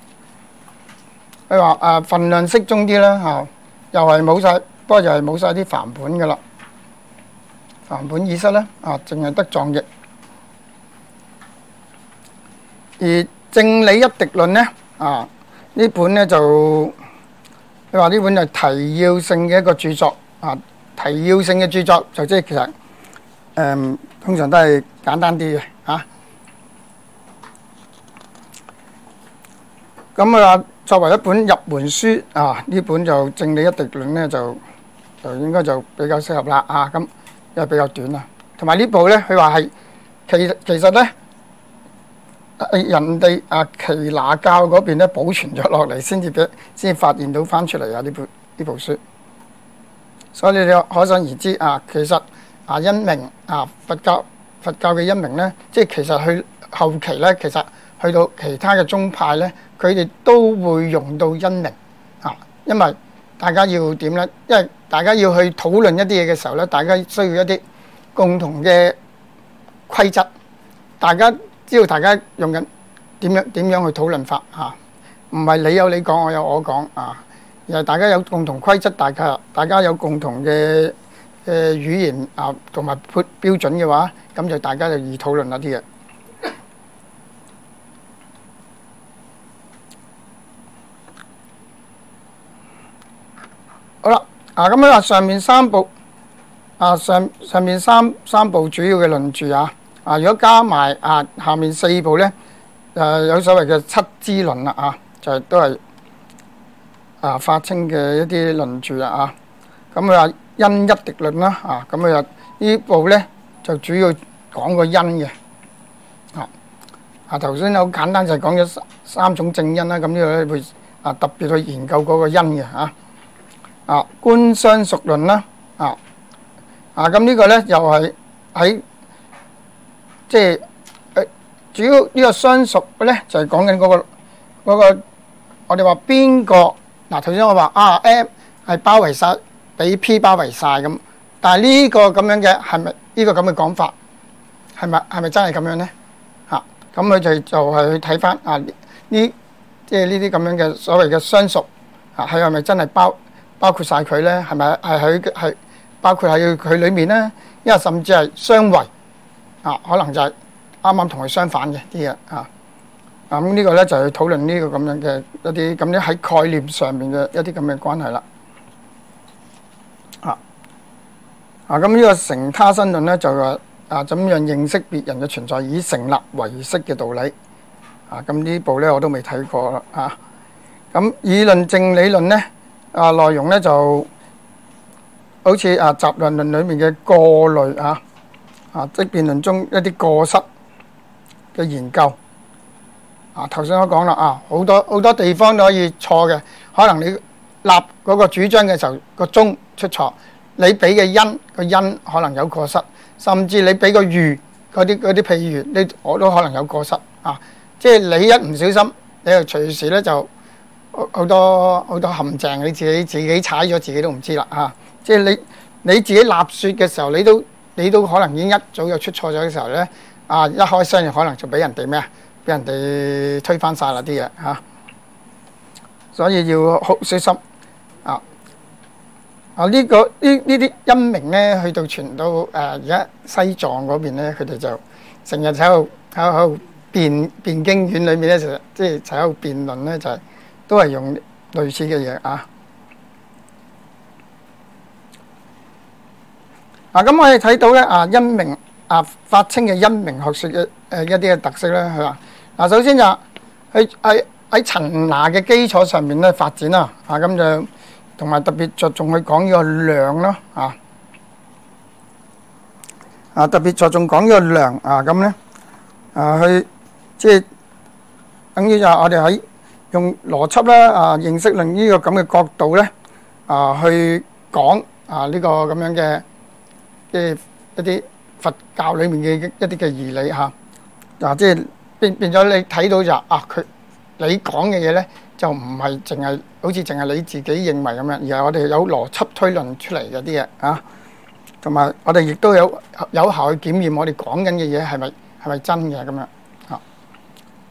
佢話啊份量適中啲啦嚇，又係冇晒，不過又係冇晒啲梵本噶啦，梵本意失咧啊，淨係得藏譯。而正理一滴論咧啊，呢本咧就佢話呢本係提要性嘅一個著作啊，提要性嘅著作就即係其實誒、嗯、通常都係簡單啲嘅嚇。咁啊，作為一本入門書啊，呢本就正理一滴論咧就就應該就比較適合啦啊。咁因為比較短啊，同埋呢部咧佢話係其其實咧。人哋啊，耆那教嗰邊咧保存咗落嚟，先至俾先發現到翻出嚟啊！呢部呢部書，所以你可想而知啊，其實啊因明啊佛教佛教嘅因明咧，即係其實去後期咧，其實去到其他嘅宗派咧，佢哋都會用到因明啊，因為大家要點咧？因為大家要去討論一啲嘢嘅時候咧，大家需要一啲共同嘅規則，大家。知道大家用緊點樣點樣去討論法嚇，唔係你有你講，我有我講啊，而係大家有共同規則，大家大家有共同嘅嘅語言啊，同埋標標準嘅話，咁就大家就易討論一啲嘢。好啦，啊咁樣話上面三部啊上上面三三部主要嘅論著啊。啊！如果加埋啊，下面四部咧，誒、啊、有所謂嘅七支論啦啊，就係都係啊法清嘅一啲論著啦啊。咁佢話因一滴論啦啊，咁佢話呢部咧就主要講個因嘅啊。啊頭先好簡單就係講咗三三種正因啦，咁呢個咧會啊特別去研究嗰個因嘅啊。啊觀相屬論啦啊啊咁呢個咧又係喺。即係誒，主要呢個相屬嘅咧，就係講緊嗰個嗰個，我哋話邊個嗱？頭先我話啊 ，M 係包圍晒，俾 P 包圍晒咁，但係呢個咁樣嘅係咪呢個咁嘅講法係咪係咪真係咁樣咧？嚇咁佢就就係去睇翻啊呢即係呢啲咁樣嘅所謂嘅相屬啊，係係咪真係包包括晒佢咧？係咪係佢係包括喺佢裡面咧？因為甚至係相違。啊，可能就係啱啱同佢相反嘅啲嘢啊！咁、這、呢個咧就係討論呢個咁樣嘅一啲咁樣喺概念上面嘅一啲咁嘅關係啦。啊啊！咁呢個成他身論咧就話啊，怎樣認識別人嘅存在以成立唯識嘅道理啊！咁呢部咧我都未睇過啦啊！咁議論正理論咧啊，內容咧就好似啊集論論裡面嘅過濾啊。啊，即辯論中一啲過失嘅研究啊，頭先我講啦啊，好多好多地方都可以錯嘅，可能你立嗰個主張嘅時候個宗出錯，你俾嘅因個因可能有過失，甚至你俾個喻嗰啲嗰啲譬喻，你我都可能有過失啊！即係你一唔小心，你就隨時咧就好多好多陷阱，你自己自己踩咗自己都唔知啦啊！即係你你自己立説嘅時候，你都你都可能已經一早就出錯咗嘅時候咧，啊一開聲可能就俾人哋咩啊？俾人哋推翻晒啦啲嘢嚇，所以要好小心啊！啊呢、這個呢呢啲因明咧，去到傳到誒而家西藏嗰邊咧，佢哋就成日喺度喺度辯辯經院裏面咧，就即係喺度辯論咧，就係、是、都係用類似嘅嘢啊！嗱，咁我哋睇到咧啊，因明啊法清嘅因明學説嘅誒一啲嘅特色咧，係嘛？嗱，首先就喺喺喺陳那嘅基礎上面咧發展啦，啊咁就同埋特別着重去講呢個量啦，啊啊特別着重講呢個量啊咁咧啊去即係等於就我哋喺用邏輯啦啊認識論呢個咁嘅角度咧啊去講啊呢個咁樣嘅。即係一啲佛教裏面嘅一啲嘅義理嚇，嗱即係變變咗你睇到就啊佢你講嘅嘢咧就唔係淨係好似淨係你自己認為咁樣，而係我哋有邏輯推論出嚟嘅啲嘢啊，同埋我哋亦都有有效去檢驗我哋講緊嘅嘢係咪係咪真嘅咁樣啊，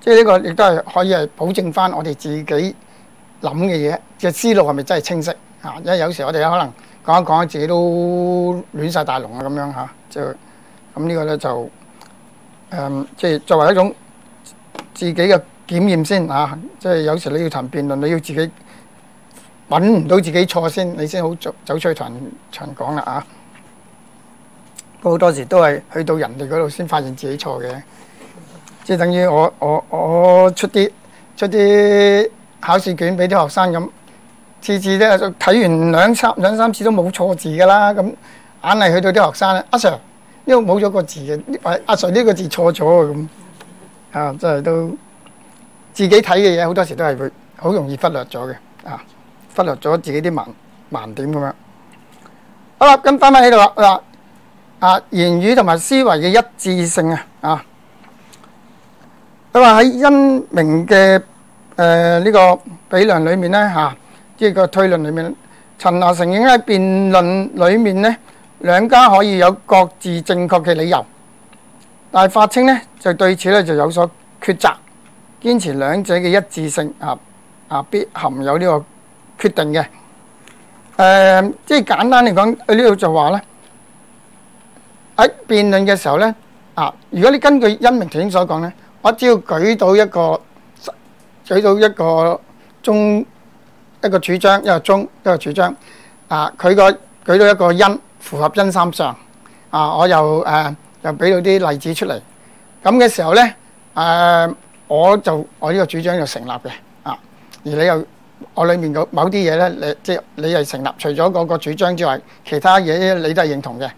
即係呢個亦都係可以係保證翻我哋自己諗嘅嘢嘅思路係咪真係清晰啊？因為有時我哋可能講一講自己都亂晒大龍啊咁樣嚇，就咁呢個咧就誒、嗯，即係作為一種自己嘅檢驗先啊！即係有時你要談辯論，你要自己揾唔到自己錯先，你先好走走出去同人長講啦啊！好多時都係去到人哋嗰度先發現自己錯嘅，即係等於我我我出啲出啲考試卷俾啲學生咁，次次咧睇完兩三兩三次都冇錯字噶啦，咁硬係去到啲學生咧，阿 Sir 呢度冇咗個字嘅，阿 Sir 呢個字錯咗啊咁啊，真係都自己睇嘅嘢好多時都係會好容易忽略咗嘅啊，忽略咗自己啲盲盲點咁樣。好啦，咁翻返喺度啦嗱。啊，言語同埋思維嘅一致性啊！啊，佢話喺因明嘅誒呢個比量裏面咧嚇，即係個推論裏面，陳拿承認喺辯論裏面咧，兩家可以有各自正確嘅理由，但係法清咧就對此咧就有所抉擇，堅持兩者嘅一致性啊啊，必含有呢個決定嘅。誒、呃，即係簡單嚟講，佢呢度就話咧。喺辯論嘅時候咧，啊，如果你根據因明頭先所講咧，我只要舉到一個舉到一個中一個主張，一個中一個主張，啊，佢個舉到一個因符合因三相，啊，我又誒、啊、又俾到啲例子出嚟，咁嘅時候咧，誒、啊，我就我呢個主張就成立嘅，啊，而你又我裡面嘅某啲嘢咧，你即係你係成立，除咗嗰個主張之外，其他嘢你都係認同嘅。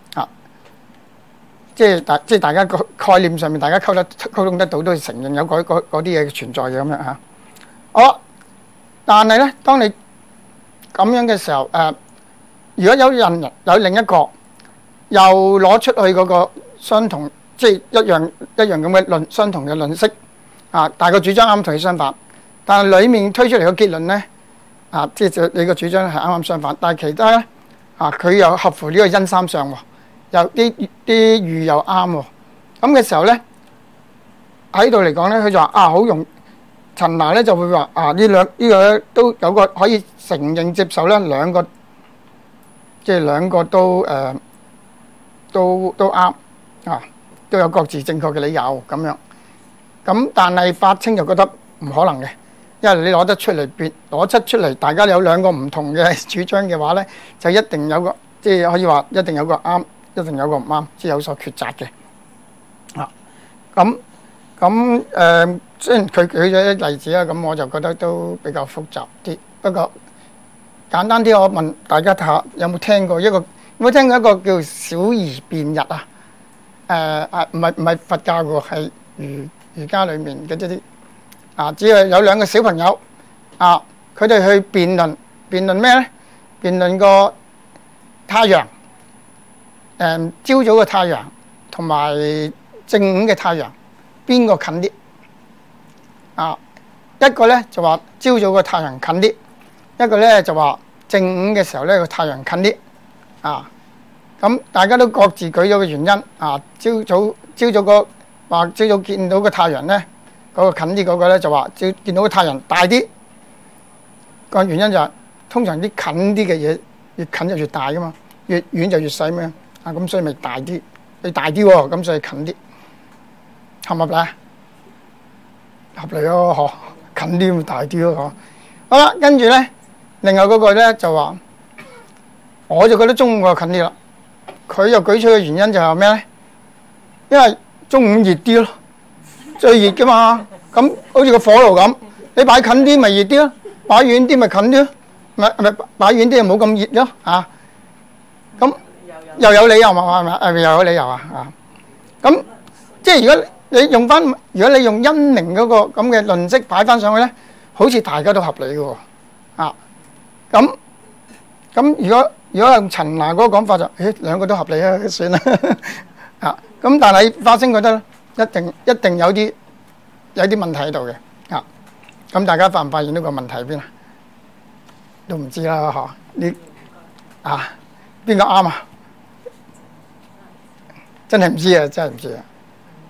即係大，即係大家個概念上面，大家溝得溝通得到，都係承認有嗰嗰啲嘢存在嘅咁樣嚇。好，但係咧，當你咁樣嘅時候，誒、呃，如果有人有另一個又攞出去嗰個相同，即係一樣一樣咁嘅論相同嘅論式啊，但係個主張啱同你相反，但係裡面推出嚟嘅結論咧啊，即係你個主張係啱啱相反，但係其他咧啊，佢又合乎呢個因三相喎。有啲啲語又啱喎，咁嘅時候咧喺度嚟講咧，佢就話啊好容陳拿咧就會話啊呢兩呢個都有個可以承認接受咧，兩個即係兩個都誒、呃、都都啱啊，都有各自正確嘅理由咁樣。咁但係法清就覺得唔可能嘅，因為你攞得出嚟辯攞出出嚟，大家有兩個唔同嘅主張嘅話咧，就一定有個即係可以話一定有個啱。一定有個唔啱，即係有所抉擇嘅。啊，咁咁誒，雖然佢舉咗啲例子啦，咁我就覺得都比較複雜啲。不過簡單啲，我問大家睇下，有冇聽過一個有冇聽過一個叫小兒辯日啊？誒啊，唔係唔係佛教嘅，係儒儒家裡面嘅一啲啊，只係有兩個小朋友啊，佢哋去辯論辯論咩咧？辯論個太陽。誒、嗯、朝早嘅太陽同埋正午嘅太陽邊個近啲？啊，一個咧就話朝早嘅太陽近啲，一個咧就話正午嘅時候咧個太陽近啲。啊，咁大家都各自舉咗個原因。啊，朝早朝早個話朝早見到個太陽咧，嗰、那個近啲嗰個咧就話朝見到個太陽大啲。個原因就係、是、通常啲近啲嘅嘢越近就越大噶嘛，越遠就越細咩？啊，咁所以咪大啲，你大啲喎，咁所以近啲，合唔合理啊？合理咯，嗬，近啲咪大啲咯，嗬。好啦，跟住咧，另外嗰個咧就話，我就覺得中午個近啲啦。佢又舉出嘅原因就係咩咧？因為中午熱啲咯，最熱噶嘛。咁好似個火爐咁，你擺近啲咪熱啲咯，擺遠啲咪近啲咯，咪咪擺遠啲就冇咁熱咯，啊，咁。又有理由嘛？係咪？係咪又有理由啊？啊！咁即係如果你用翻，如果你用因明嗰個咁嘅論式擺翻上去咧，好似大家都合理嘅喎。啊！咁咁如果如果用陳拿嗰個講法就，誒兩個都合理啊，算啦。啊！咁但係法清覺得一定一定有啲有啲問題喺度嘅。啊！咁大家發唔發現呢個問題喺邊啊？都唔知啦，嗬？你啊邊個啱啊？真係唔知啊！真係唔知啊！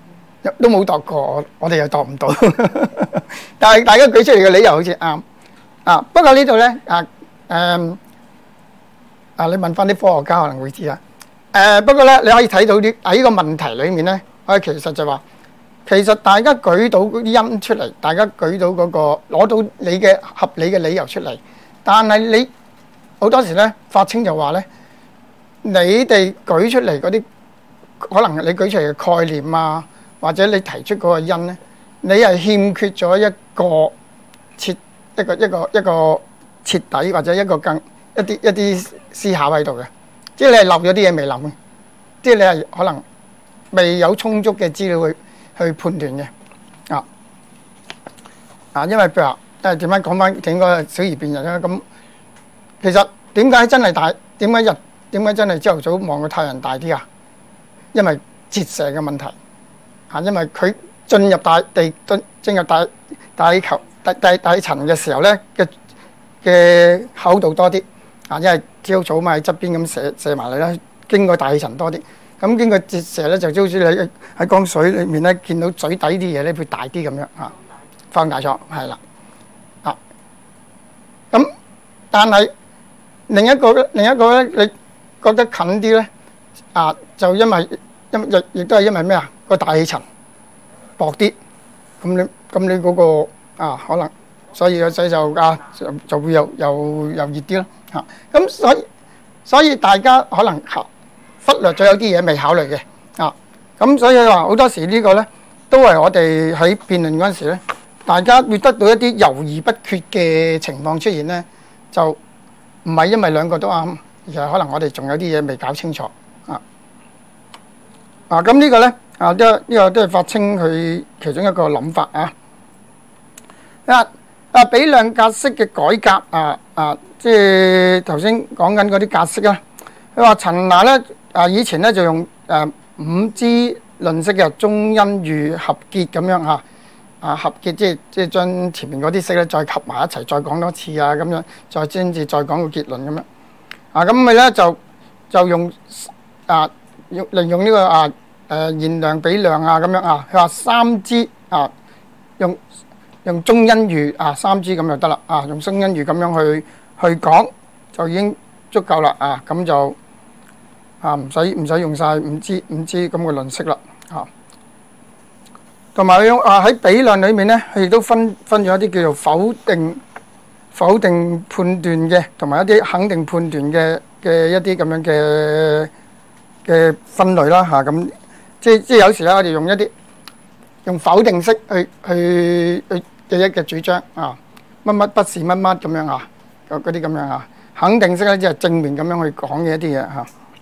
都冇度過，我哋又度唔到。但係大家舉出嚟嘅理由好似啱啊。不過呢度咧啊誒啊，你問翻啲科學家可能會知啦。誒、啊、不過咧，你可以睇到啲喺呢個問題裡面咧，我其實就話其實大家舉到啲因出嚟，大家舉到嗰、嗰個攞到你嘅合理嘅理由出嚟，但係你好多時咧，法清就話咧，你哋舉出嚟嗰啲可能你舉出嚟嘅概念啊，或者你提出嗰個因咧，你係欠缺咗一個徹一個一個一個徹底或者一個更一啲一啲思考喺度嘅，即係你係漏咗啲嘢未諗嘅，即係你係可能未有充足嘅資料去去判斷嘅啊啊，因為譬如話誒點樣講翻整個小兒變人咧咁，其實點解真係大？點解日？點解真係朝頭早望個太陽大啲啊？因為折射嘅問題啊，因為佢進入大地進進入大大氣球大大大氣層嘅時候咧嘅嘅厚度多啲啊，因為朝早咪喺側邊咁射射埋嚟啦，經過大氣層多啲，咁經過折射咧就好似你喺江水裏面咧見到水底啲嘢咧會大啲咁樣啊，放大咗係啦啊，咁但係另一個咧，另一個咧，你覺得近啲咧啊，就因為因亦亦都係因為咩啊？個大氣層薄啲，咁你咁你嗰個啊可能，所以個水就啊就就會又又又熱啲咯嚇。咁所以所以大家可能忽略咗有啲嘢未考慮嘅啊。咁所以話好多時呢個咧都係我哋喺辯論嗰陣時咧，大家會得到一啲猶豫不決嘅情況出現咧，就唔係因為兩個都啱，而係可能我哋仲有啲嘢未搞清楚啊。啊，咁呢個咧啊，都呢個都係法清佢其中一個諗法啊。啊啊，比量格式嘅改革啊啊，即係頭先講緊嗰啲格式啊。佢話陳拿咧啊，以前咧就用誒五支論式嘅中因寓合結咁樣嚇。啊，合結即係即係將前面嗰啲式咧再合埋一齊，再講多次啊，咁樣再先至再講個結論咁樣。啊，咁咪咧就就用啊用利用呢個啊誒現量比量啊咁樣啊。佢話三支啊用用中因寓啊三支咁就得啦啊，用中因寓咁樣去去講就已經足夠啦啊，咁就啊唔使唔使用晒五支五支咁嘅論式啦啊。同埋佢啊喺比量裏面咧，佢亦都分分咗一啲叫做否定否定判斷嘅，同埋一啲肯定判斷嘅嘅一啲咁樣嘅嘅分類啦嚇。咁即即有時咧，我哋用一啲用否定式去去去嘅一嘅主張啊，乜乜不是乜乜咁樣啊，嗰啲咁樣啊。肯定式咧，即係正面咁樣去講嘅一啲嘢嚇。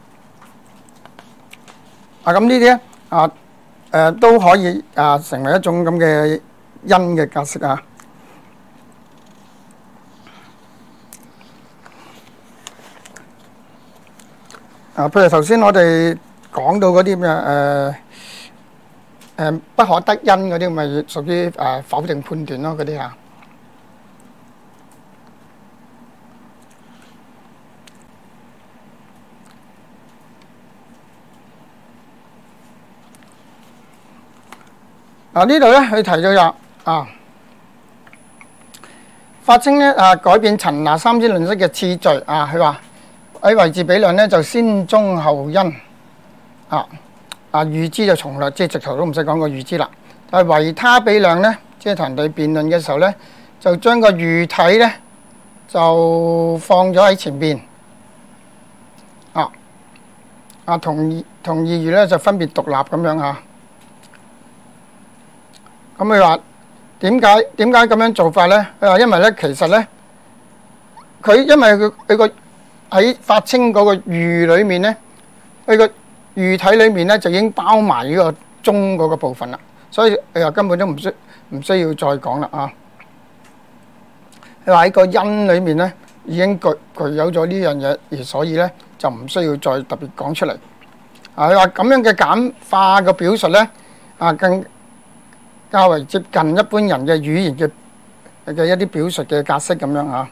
啊咁呢啲咧啊。誒、呃、都可以啊，成為一種咁嘅因嘅格式啊。啊，譬如頭先我哋講到嗰啲咩誒誒不可得因嗰啲，咪屬於誒、啊、否定判斷咯，嗰啲啊。啊！呢度咧，佢提到有啊，法清咧啊，改變陳拿三支論式嘅次序啊。佢話喺位置比量咧就先中後因啊啊，預知就從略，即係直頭都唔使講個預知啦。但係維他比量咧，即係同人哋辯論嘅時候咧，就將個喻體咧就放咗喺前邊啊啊，同同意喻咧就分別獨立咁樣啊。咁佢話點解點解咁樣做法咧？佢話因為咧，其實咧，佢因為佢佢個喺法清嗰個喻裏面咧，佢個喻體裏面咧就已經包埋呢個中嗰個部分啦，所以佢話根本都唔需唔需要再講啦啊！佢話喺個因裏面咧已經具具有咗呢樣嘢，而所以咧就唔需要再特別講出嚟。啊，佢話咁樣嘅簡化嘅表述咧，啊更較為接近一般人嘅語言嘅嘅一啲表述嘅格式咁樣嚇。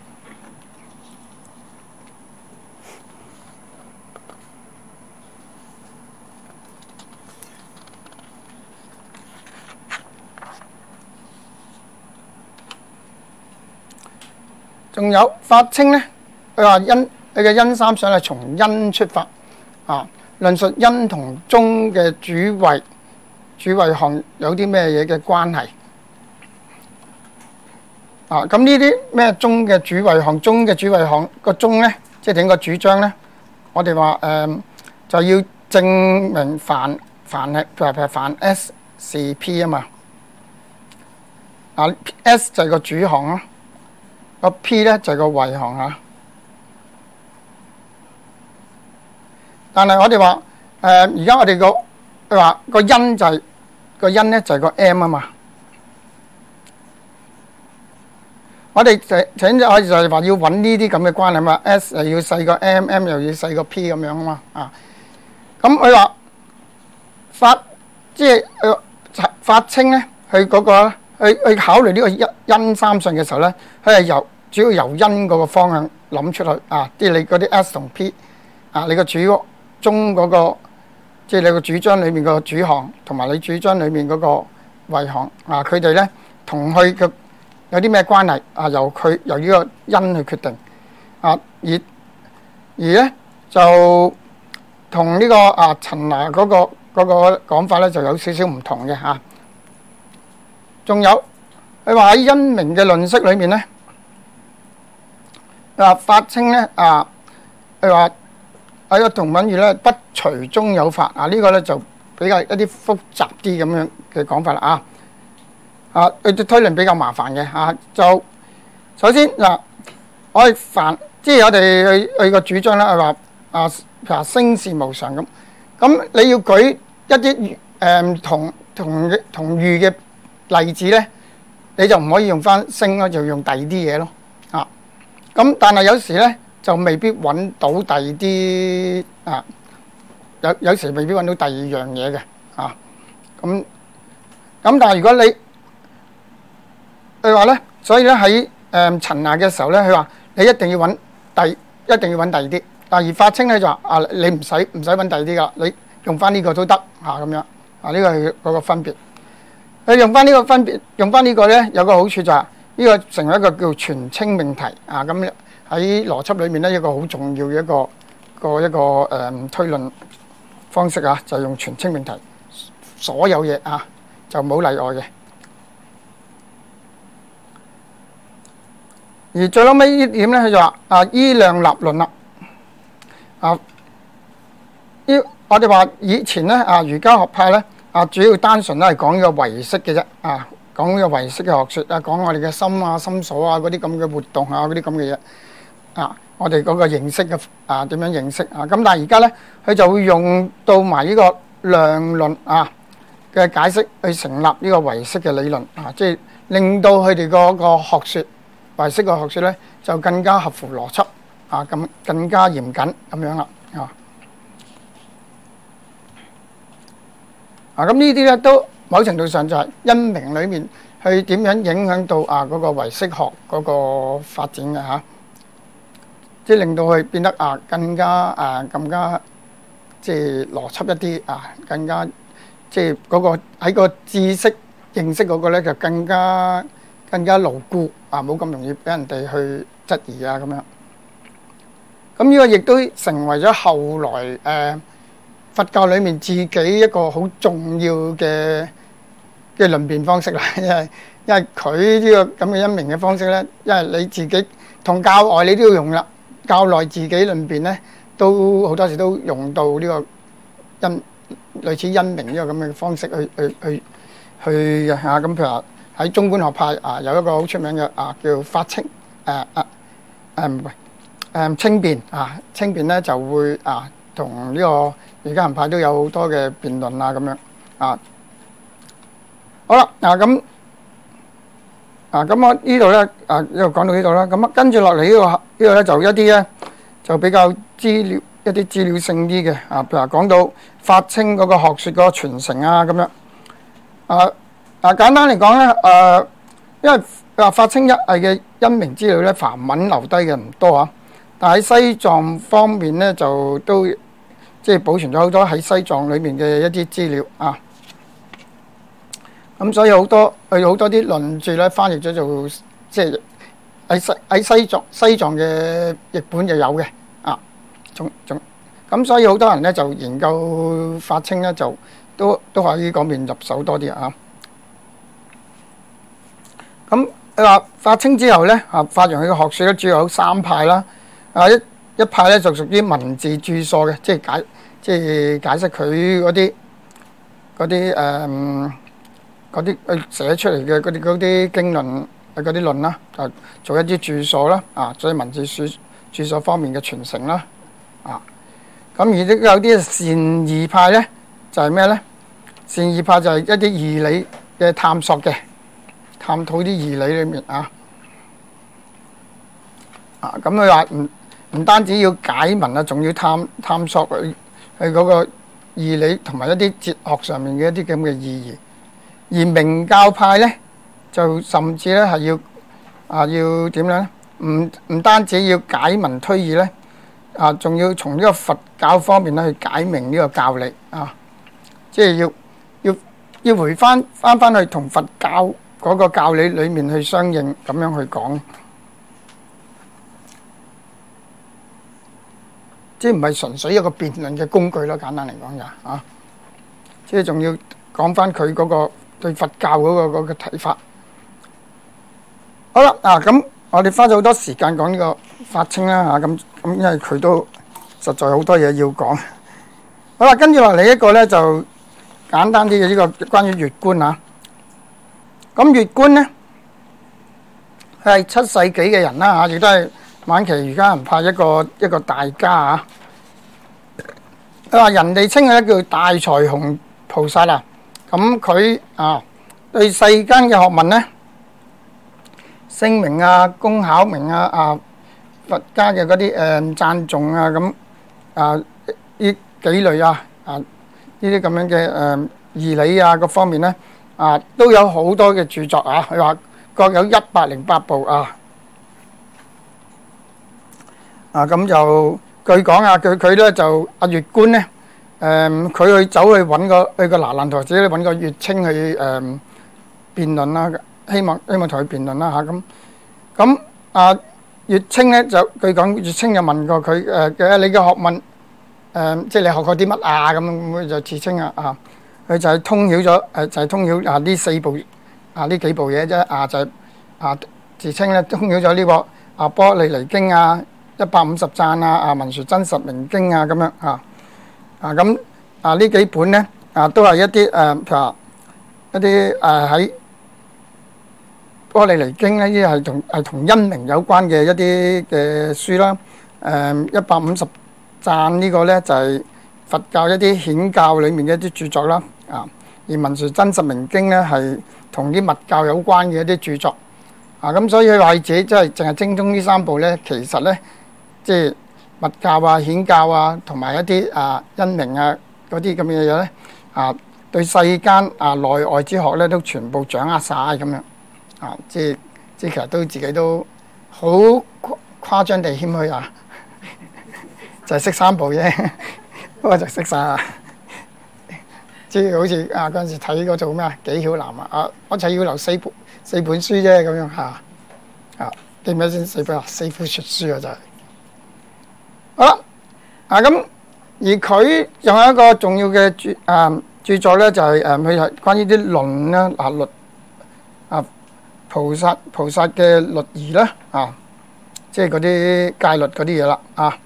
仲有法稱咧，佢話因佢嘅因三想係從因出發啊，論述因同中嘅主謂主謂項有啲咩嘢嘅關係啊？咁呢啲咩中嘅主謂項，中嘅主謂項個中咧，即係整個主張咧，我哋話誒就要證明凡凡係譬如譬如凡 S 是 P 啊嘛，啊 S 就係個主項啦，個 P 咧就係個謂項啊。但係我哋話誒而家我哋個佢話個因就係、是、個因咧就係個 M 啊嘛。我哋請請我哋就係話要揾呢啲咁嘅關係嘛 ，S 又要細個 M，M 又要細個 P 咁樣啊嘛啊。咁佢話法即係誒法稱咧，佢嗰、那個去去考慮呢個因因三信嘅時候咧，佢係由主要由因嗰個方向諗出去啊。啲你嗰啲 S 同 P 啊，你個主中嗰、那個即係你個主張裏面個主項，同埋你主張裏面嗰個謂項啊，佢哋咧同佢嘅有啲咩關係啊？由佢由呢個因去決定啊，而而咧就同呢、這個啊陳拿嗰、那個嗰、那個講法咧就有少少唔同嘅嚇。仲、啊、有佢話喺因明嘅論釋裏面咧，啊法稱咧啊，佢話喺個同文語咧不隨中有法啊，這個、呢個咧就比較一啲複雜啲咁樣嘅講法啦啊。啊，佢嘅推論比較麻煩嘅嚇、啊，就首先嗱、啊，我哋凡即係我哋去去個主張咧，係話啊，譬如聲是無常咁，咁你要舉一啲誒、嗯、同同同義嘅例子咧，你就唔可以用翻聲咯，就用第二啲嘢咯啊。咁但係有時咧就未必揾到第二啲啊，有有時未必揾到第二樣嘢嘅啊。咁咁但係如果你佢話咧，所以咧喺誒陳拿嘅時候咧，佢話你一定要揾第一定要揾第二啲。但而法稱咧就話啊，你唔使唔使揾第二啲噶，你用翻呢個都得嚇咁樣啊。呢個係嗰個分別。佢用翻呢個分別，用翻呢個咧有個好處就係、是、呢、這個成為一個叫全稱命題啊。咁喺邏輯裏面咧一個好重要嘅一個個一個誒、嗯、推論方式啊，就係、用全稱命題，所有嘢啊就冇例外嘅。而最後尾呢點咧，佢就話啊依量立論啦。啊，依我哋話以前咧啊儒家學派咧啊，主要單純咧係講呢個唯識嘅啫啊，講呢個唯識嘅學説啊，講我哋嘅心啊、心所啊嗰啲咁嘅活動啊，嗰啲咁嘅嘢啊，我哋嗰個認識嘅啊點樣認識啊？咁但係而家咧，佢就會用到埋呢個量論啊嘅解釋去成立呢個唯識嘅理論啊，即係令到佢哋嗰個學説。唯識嘅學説咧就更加合乎邏輯啊，咁更加嚴謹咁樣啦啊！啊咁呢啲咧都某程度上就係因明裏面去點樣影響到啊嗰個唯識學嗰個發展嘅嚇，即係令到佢變得啊更加啊更加即係邏輯一啲啊，更加即係嗰個喺個知識認識嗰個咧就更加更加牢固啊，冇咁容易俾人哋去質疑啊咁樣。咁呢個亦都成為咗後來誒、呃、佛教裏面自己一個好重要嘅嘅論辯方式啦。因為因為佢呢個咁嘅因明嘅方式咧，因為你自己同教外你都要用啦，教內自己論辯咧都好多時都用到呢個因類似因明呢個咁嘅方式去去去去嘅嚇。咁譬如話，喺中觀學派啊，有一個好出名嘅啊，叫法稱誒誒誒唔係誒稱辯啊，稱辯咧就會啊同呢個瑜伽行派都有好多嘅辯論啊咁樣啊。好啦，嗱咁啊咁我呢度咧啊呢度講到呢度啦。咁啊跟住落嚟呢個呢個咧就一啲咧就比較資料一啲資料性啲嘅啊，譬如話講到法稱嗰個學説嗰個傳承啊咁樣啊。嗱、啊、簡單嚟講咧，誒、呃，因為話法稱一藝嘅因明資料咧，梵文留低嘅唔多啊，但喺西藏方面咧就都即係保存咗好多喺西藏裏面嘅一啲資料啊。咁所以好多佢好多啲論著咧翻譯咗做即係喺西喺西藏西藏嘅譯本就有嘅啊，仲仲咁，所以好多人咧就研究法稱咧，就都都喺呢嗰邊入手多啲啊。咁你話法稱之後咧啊，法源佢嘅學説咧主要有三派啦。啊一一派咧就屬於文字注疏嘅，即係解即係解釋佢嗰啲嗰啲誒嗰啲佢寫出嚟嘅嗰啲嗰啲經論嗰啲論啦，就做一啲注疏啦啊，所以文字注注疏方面嘅傳承啦啊。咁而都有啲善義派咧，就係咩咧？善義派就係一啲義理嘅探索嘅，探討啲義理裏面啊。啊，咁佢話唔唔單止要解文啊，仲要探探索佢佢嗰個義理同埋一啲哲學上面嘅一啲咁嘅意義。而明教派咧，就甚至咧係要啊要點樣咧？唔唔單止要解文推義咧。啊，仲要從呢個佛教方面咧去解明呢個教理啊，即係要要要回翻翻翻去同佛教嗰個教理裡面去相應咁樣去講，即係唔係純粹一個辯論嘅工具咯？簡單嚟講就啊，即係仲要講翻佢嗰個對佛教嗰個嗰個睇法。好啦，啊咁。我哋花咗好多時間講呢個法稱啦嚇，咁咁因為佢都實在好多嘢要講。好啦，跟住落嚟一個咧就簡單啲嘅呢個關於月觀啊。咁月觀咧係七世紀嘅人啦嚇，亦都係晚期瑜伽行派一個一個大家啊。佢話人哋稱佢咧叫大財雄菩薩啊。咁佢啊對世間嘅學問咧，聲明啊、工巧明啊、啊佛家嘅嗰啲誒讚頌啊，咁啊呢幾類啊啊呢啲咁樣嘅誒義理啊各方面咧啊都有好多嘅著作啊。佢話各有一百零八部啊啊咁就據講啊，佢佢咧就阿月觀咧誒，佢去走去揾個去個拿蘭陀寺咧揾個月稱去誒辯論啦。希望希望同佢辯論啦嚇。咁咁啊月稱咧就據講月稱就問過佢誒嘅你嘅學問誒、呃、即係你學過啲乜啊？咁咁就自稱啊啊佢就係通曉咗誒、啊、就係、是、通曉啊呢四部啊呢幾部嘢啫啊就係、是、啊自稱咧通曉咗呢個啊波利尼經啊一百五十讚啊啊文殊真實明經啊咁樣啊啊咁啊呢幾本咧啊都係一啲誒譬如一啲誒喺波利尼經呢啲係同係同因明有關嘅一啲嘅書啦。誒一百五十讚呢個咧就係佛教一啲顯教裡面嘅一啲著作啦。啊，而文殊真實明經咧係同啲密教有關嘅一啲著作。啊，咁所以佢話自己即係淨係精通呢三部咧，其實咧即係密教啊、顯教啊，同埋一啲啊因明啊嗰啲咁嘅嘢咧，啊對世間啊內外之學咧都全部掌握晒咁樣。啊！即係即係，其實都自己都好誇張地謙虛啊！就係識三部啫，不過就識晒啊！即係好似啊嗰陣時睇嗰套咩啊《紀曉嵐》啊，啊我就要留四本四本書啫咁樣嚇啊！記唔記得先四本啊？四庫說書啊，就係好啦啊！咁而佢仲有一個重要嘅著啊著作咧，就係誒佢係關於啲論啦啊律啊。菩薩菩薩嘅律儀啦，啊，即係嗰啲戒律嗰啲嘢啦，啊，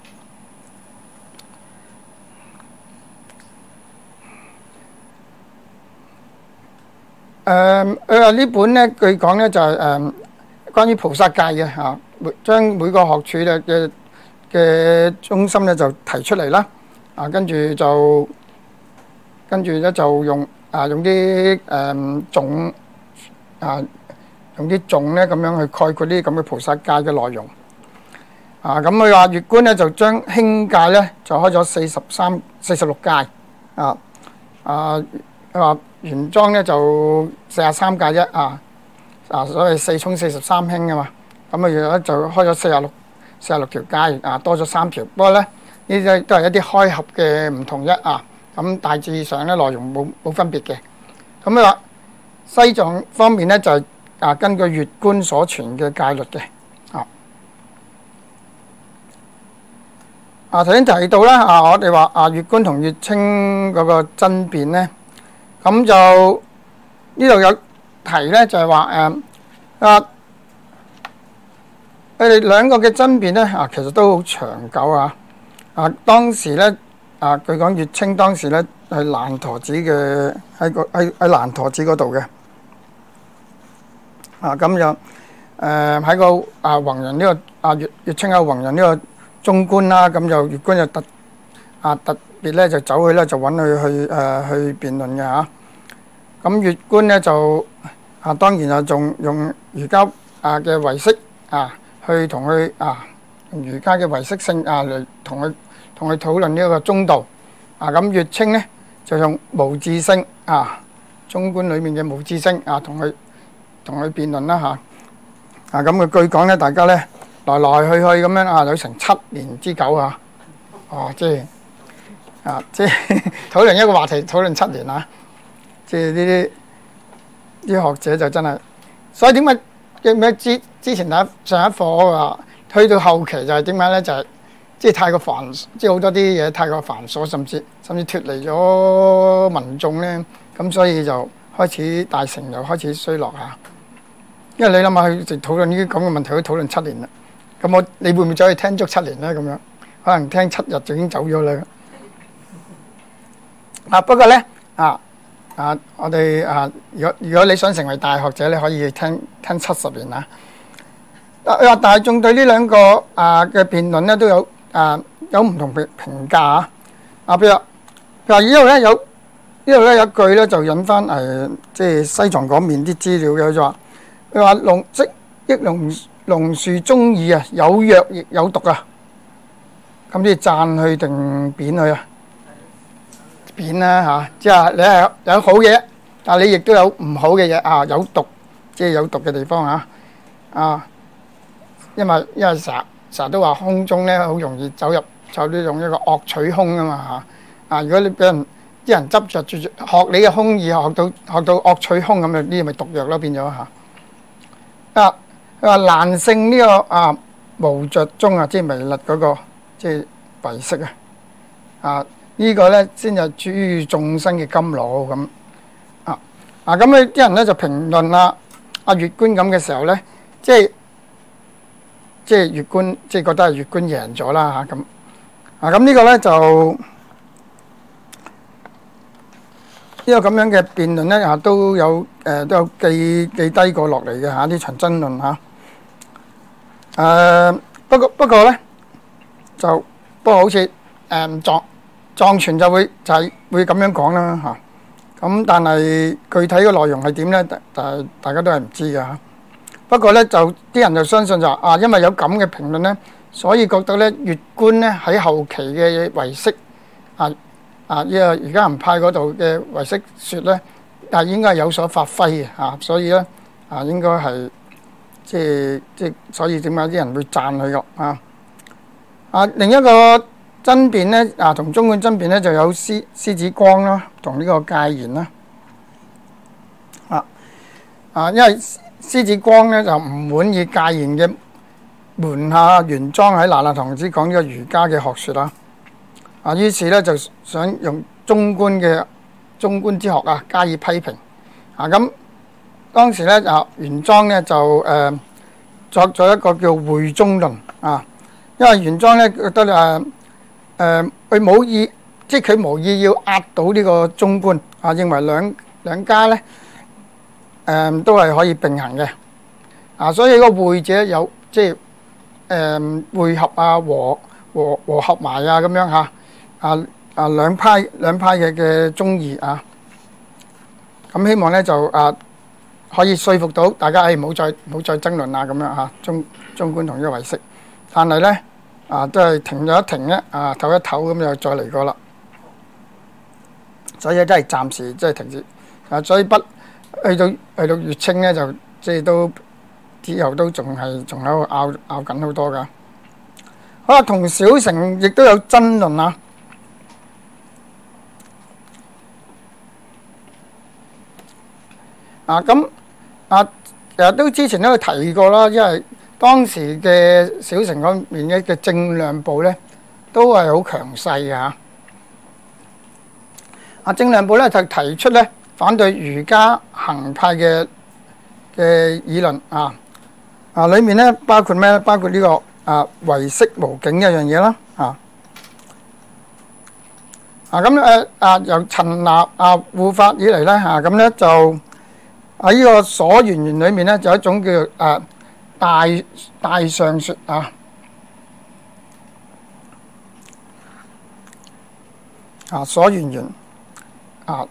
誒佢話呢本咧，據講咧就係誒關於菩薩戒嘅嚇，將每個學處嘅嘅嘅中心咧就提出嚟啦，啊，跟住就跟住咧就用啊用啲誒種啊。用啲頌咧咁樣去概括呢啲咁嘅菩薩戒嘅內容啊。咁佢話月觀咧就將輕戒咧就開咗四十三、四十六戒啊啊。佢話原裝咧就四十三戒啫啊啊，所謂四涌四十三輕啊嘛。咁啊，而家就開咗四十六、四十六條戒啊，多咗三條。不過咧呢啲都係一啲開合嘅唔同啫啊。咁大致上咧內容冇冇分別嘅。咁佢話西藏方面咧就係、是。啊，根據月觀所傳嘅戒律嘅， 啊頭先提到啦，啊我哋話啊月官同月稱嗰個爭辯咧，咁就呢度有提咧，就係話誒啊佢哋兩個嘅爭辯咧啊，其實都好長久啊。啊當時咧啊，據講月稱當時咧係蘭陀寺嘅喺個喺喺蘭陀寺嗰度嘅啊，咁就誒喺個啊弘揚呢個啊月月稱啊弘揚呢個中觀啦，咁就月官就特啊特別咧就走去咧就揾佢去誒、呃、去辯論嘅嚇。咁月官咧就啊當然啊仲用儒家啊嘅唯識啊去同佢啊用儒家嘅唯識性啊嚟同佢同佢討論呢一個中道啊。咁月稱咧就用無自性啊中觀裡面嘅無自性啊同佢同佢辯論啦嚇。啊咁佢據講咧，大家咧來來去去咁樣啊，有成七年之久啊！哦，即係啊，即係討論一個話題，討論七年啊！即係呢啲啲學者就真係，所以點解嘅咩之之前第上一課啊，去到後期就係點解咧？就係即係太過繁，即係好多啲嘢太過繁瑣，甚至甚至脫離咗民眾咧，咁所以就開始大成又開始衰落嚇。因為你諗下，佢直討論呢啲咁嘅問題，都討論七年啦。咁我你會唔會走去聽足七年咧？咁樣可能聽七日就已經走咗啦。啊，不過咧啊啊，我哋啊，如果如果你想成為大學者，你可以聽聽七十年啊。啊，大眾對呢兩個啊嘅辯論咧都有啊有唔同評評價啊。啊，譬如譬如呢度咧有呢度咧有一句咧就引翻誒，即係西藏嗰面啲資料嘅，就話。佢話龍即益龍龍樹宗義啊，有藥亦有毒啊。咁即係讚佢定貶佢啊？貶啦嚇，即係你係有好嘢，但係你亦都有唔好嘅嘢啊，有毒，即係有毒嘅地方啊。啊，因為因為成日成日都話空中咧好容易走入走呢種一個惡取空啊嘛嚇。啊，如果你俾人啲人執着住學你嘅空義，學到學到惡取空咁啊，呢啲咪毒藥咯，變咗嚇。啊！佢話難勝呢個啊無着中啊，即係彌勒嗰個即係唯識啊！啊呢個咧先係諸眾生嘅甘露咁啊！啊咁咧啲人咧就評論啦，阿月官咁嘅時候咧，即係即係月官即係覺得係月官贏咗啦嚇咁啊！咁呢個咧就呢個咁樣嘅辯論咧，啊都有誒、呃、都有記記低過落嚟嘅嚇，呢場爭論嚇。誒、啊、不過不過咧就不過好似誒藏藏傳就會就係、是、會咁樣講啦嚇。咁、啊、但係具體嘅內容係點咧？但係大家都係唔知嘅嚇。不過咧就啲人就相信就話啊，因為有咁嘅評論咧，所以覺得咧月官咧喺後期嘅唯識啊。啊！呢個而家唔派嗰度嘅唯識説咧，啊應該係有所發揮嘅嚇，所以咧啊應該係即係即係，所以點解啲人會讚佢嘅啊？啊另一個爭辯咧啊，同中觀爭辯咧就有獅獅子光啦，同呢個戒賢啦。啊啊，因為獅子光咧就唔滿意戒賢嘅門下玄奘喺那爛堂寺講呢個儒家嘅學説啦。啊，於是咧就想用中觀嘅中觀之學啊加以批評啊。咁當時咧啊，玄奘咧就誒、呃、作咗一個叫會中論啊。因為玄奘咧覺得誒誒佢冇意，即係佢無意要壓倒呢個中觀啊，認為兩兩家咧誒、呃、都係可以並行嘅啊。所以個會者有即係誒、呃、會合啊和和和合埋啊咁樣嚇。啊啊兩派兩派嘅嘅宗義啊，咁希望咧就啊可以說服到大家，誒唔好再唔好再爭論啊咁樣嚇，中中觀同呢個唯識，但係咧啊都係停咗一停咧，啊唞一唞咁又再嚟過啦，所以都係暫時即係停止啊，所以不去到去到月稱咧就即係都之後都仲係仲喺度拗拗緊好多噶。好啦，同小乘亦都有爭論啊。啊咁啊，其實都之前都有提過啦，因為當時嘅小乘嗰邊嘅嘅正量部咧， 都係好強勢嘅嚇。啊，正量報咧就提出咧反對儒家行派嘅嘅議論啊。啊，裡面咧包括咩？包括呢個啊唯識無境一樣嘢啦。啊啊咁誒啊由陳那啊護法以嚟咧嚇，咁咧就喺呢個所緣言裏面咧，就有一種叫做誒大大上說啊啊所緣言啊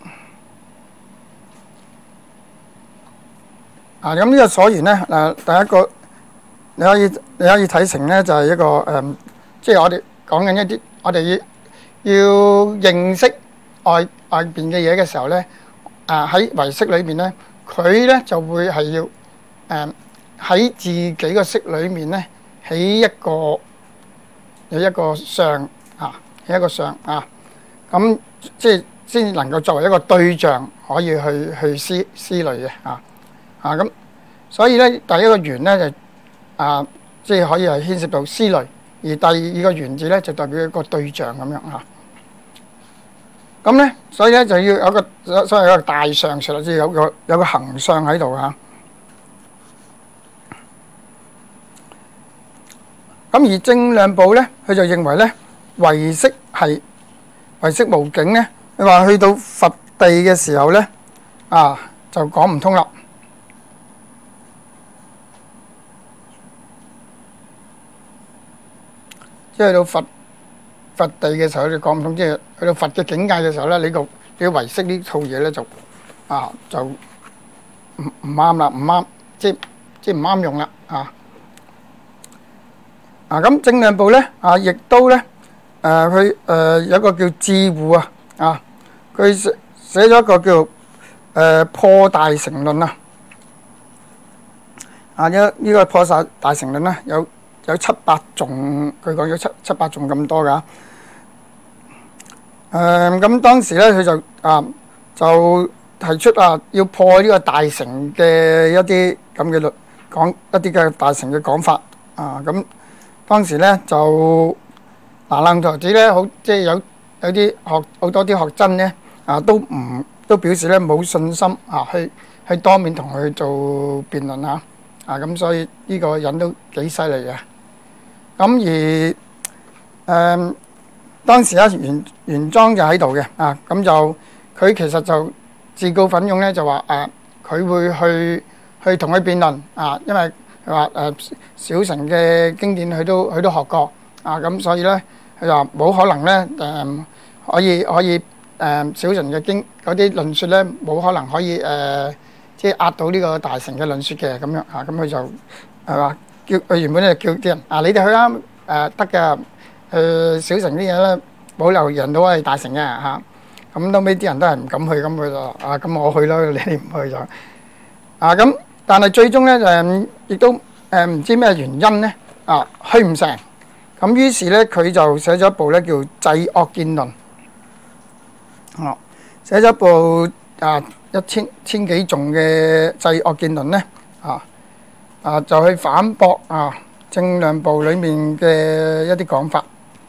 啊咁呢個所緣咧誒第一個你可以你可以睇成咧就係一個誒，即係我哋講緊一啲我哋要。要認識外外邊嘅嘢嘅時候咧，啊喺唯識裏面咧，佢咧就會係要誒喺自己個識裏面咧起一個有一個相啊，起一個相啊，咁即係先至能夠作為一個對象可以去去思思慮嘅啊啊咁，所以咧第一個緣咧就啊即係可以係牽涉到思慮，而第二個緣字咧就代表一個對象咁樣啊。咁咧，所以咧就要有個所謂有個大上說啦，即係有個有個行相喺度嚇。咁而正量報咧，佢就認為咧，唯識係唯識無境咧。你話去到佛地嘅時候咧，啊就講唔通啦。即係去到佛佛地嘅時候，你講唔通，即係去到佛嘅境界嘅時候咧，你個你唯識呢套嘢咧就啊就唔唔啱啦，唔啱，即即唔啱用啦啊！啊咁正量報咧啊，亦都咧誒佢誒有一個叫智護啊啊，佢寫寫咗一個叫誒破大乘論啊啊！呢呢個破晒大乘論咧有有七八頌，佢講咗七七八頌咁多㗎。誒咁當時咧，佢就啊就提出啊，要破呢個大乘嘅一啲咁嘅律，講一啲嘅大乘嘅講法啊。咁當時咧就嗱楞陀子咧，好即係有有啲學好多啲學僧咧啊，都唔都表示咧冇信心啊，去去當面同佢做辯論啊。啊咁，所以呢個人都幾犀利嘅。咁而誒。當時啊，玄玄奘就喺度嘅啊，咁就佢其實就自告奮勇咧，就話誒，佢會去去同佢辯論啊，因為佢話誒小乘嘅經典佢都佢都學過啊，咁所以咧佢話冇可能咧誒可以可以誒小乘嘅經嗰啲論説咧冇可能可以誒即係壓到呢個大乘嘅論説嘅咁樣啊，咁佢就係話叫佢原本咧叫啲人啊，你哋去啦誒得㗎。誒小乘啲嘢咧，保留人都係大乘嘅嚇，咁後尾啲人都係唔敢去，咁佢就啊咁我去啦，你哋唔去就啊咁，但係最終咧誒亦都誒唔知咩原因咧啊去唔成，咁於是咧佢就寫咗一部咧叫《制惡見論》，哦寫咗一部啊一千千幾頌嘅《制惡見論》咧啊啊就去反駁啊正量報裡面嘅一啲講法。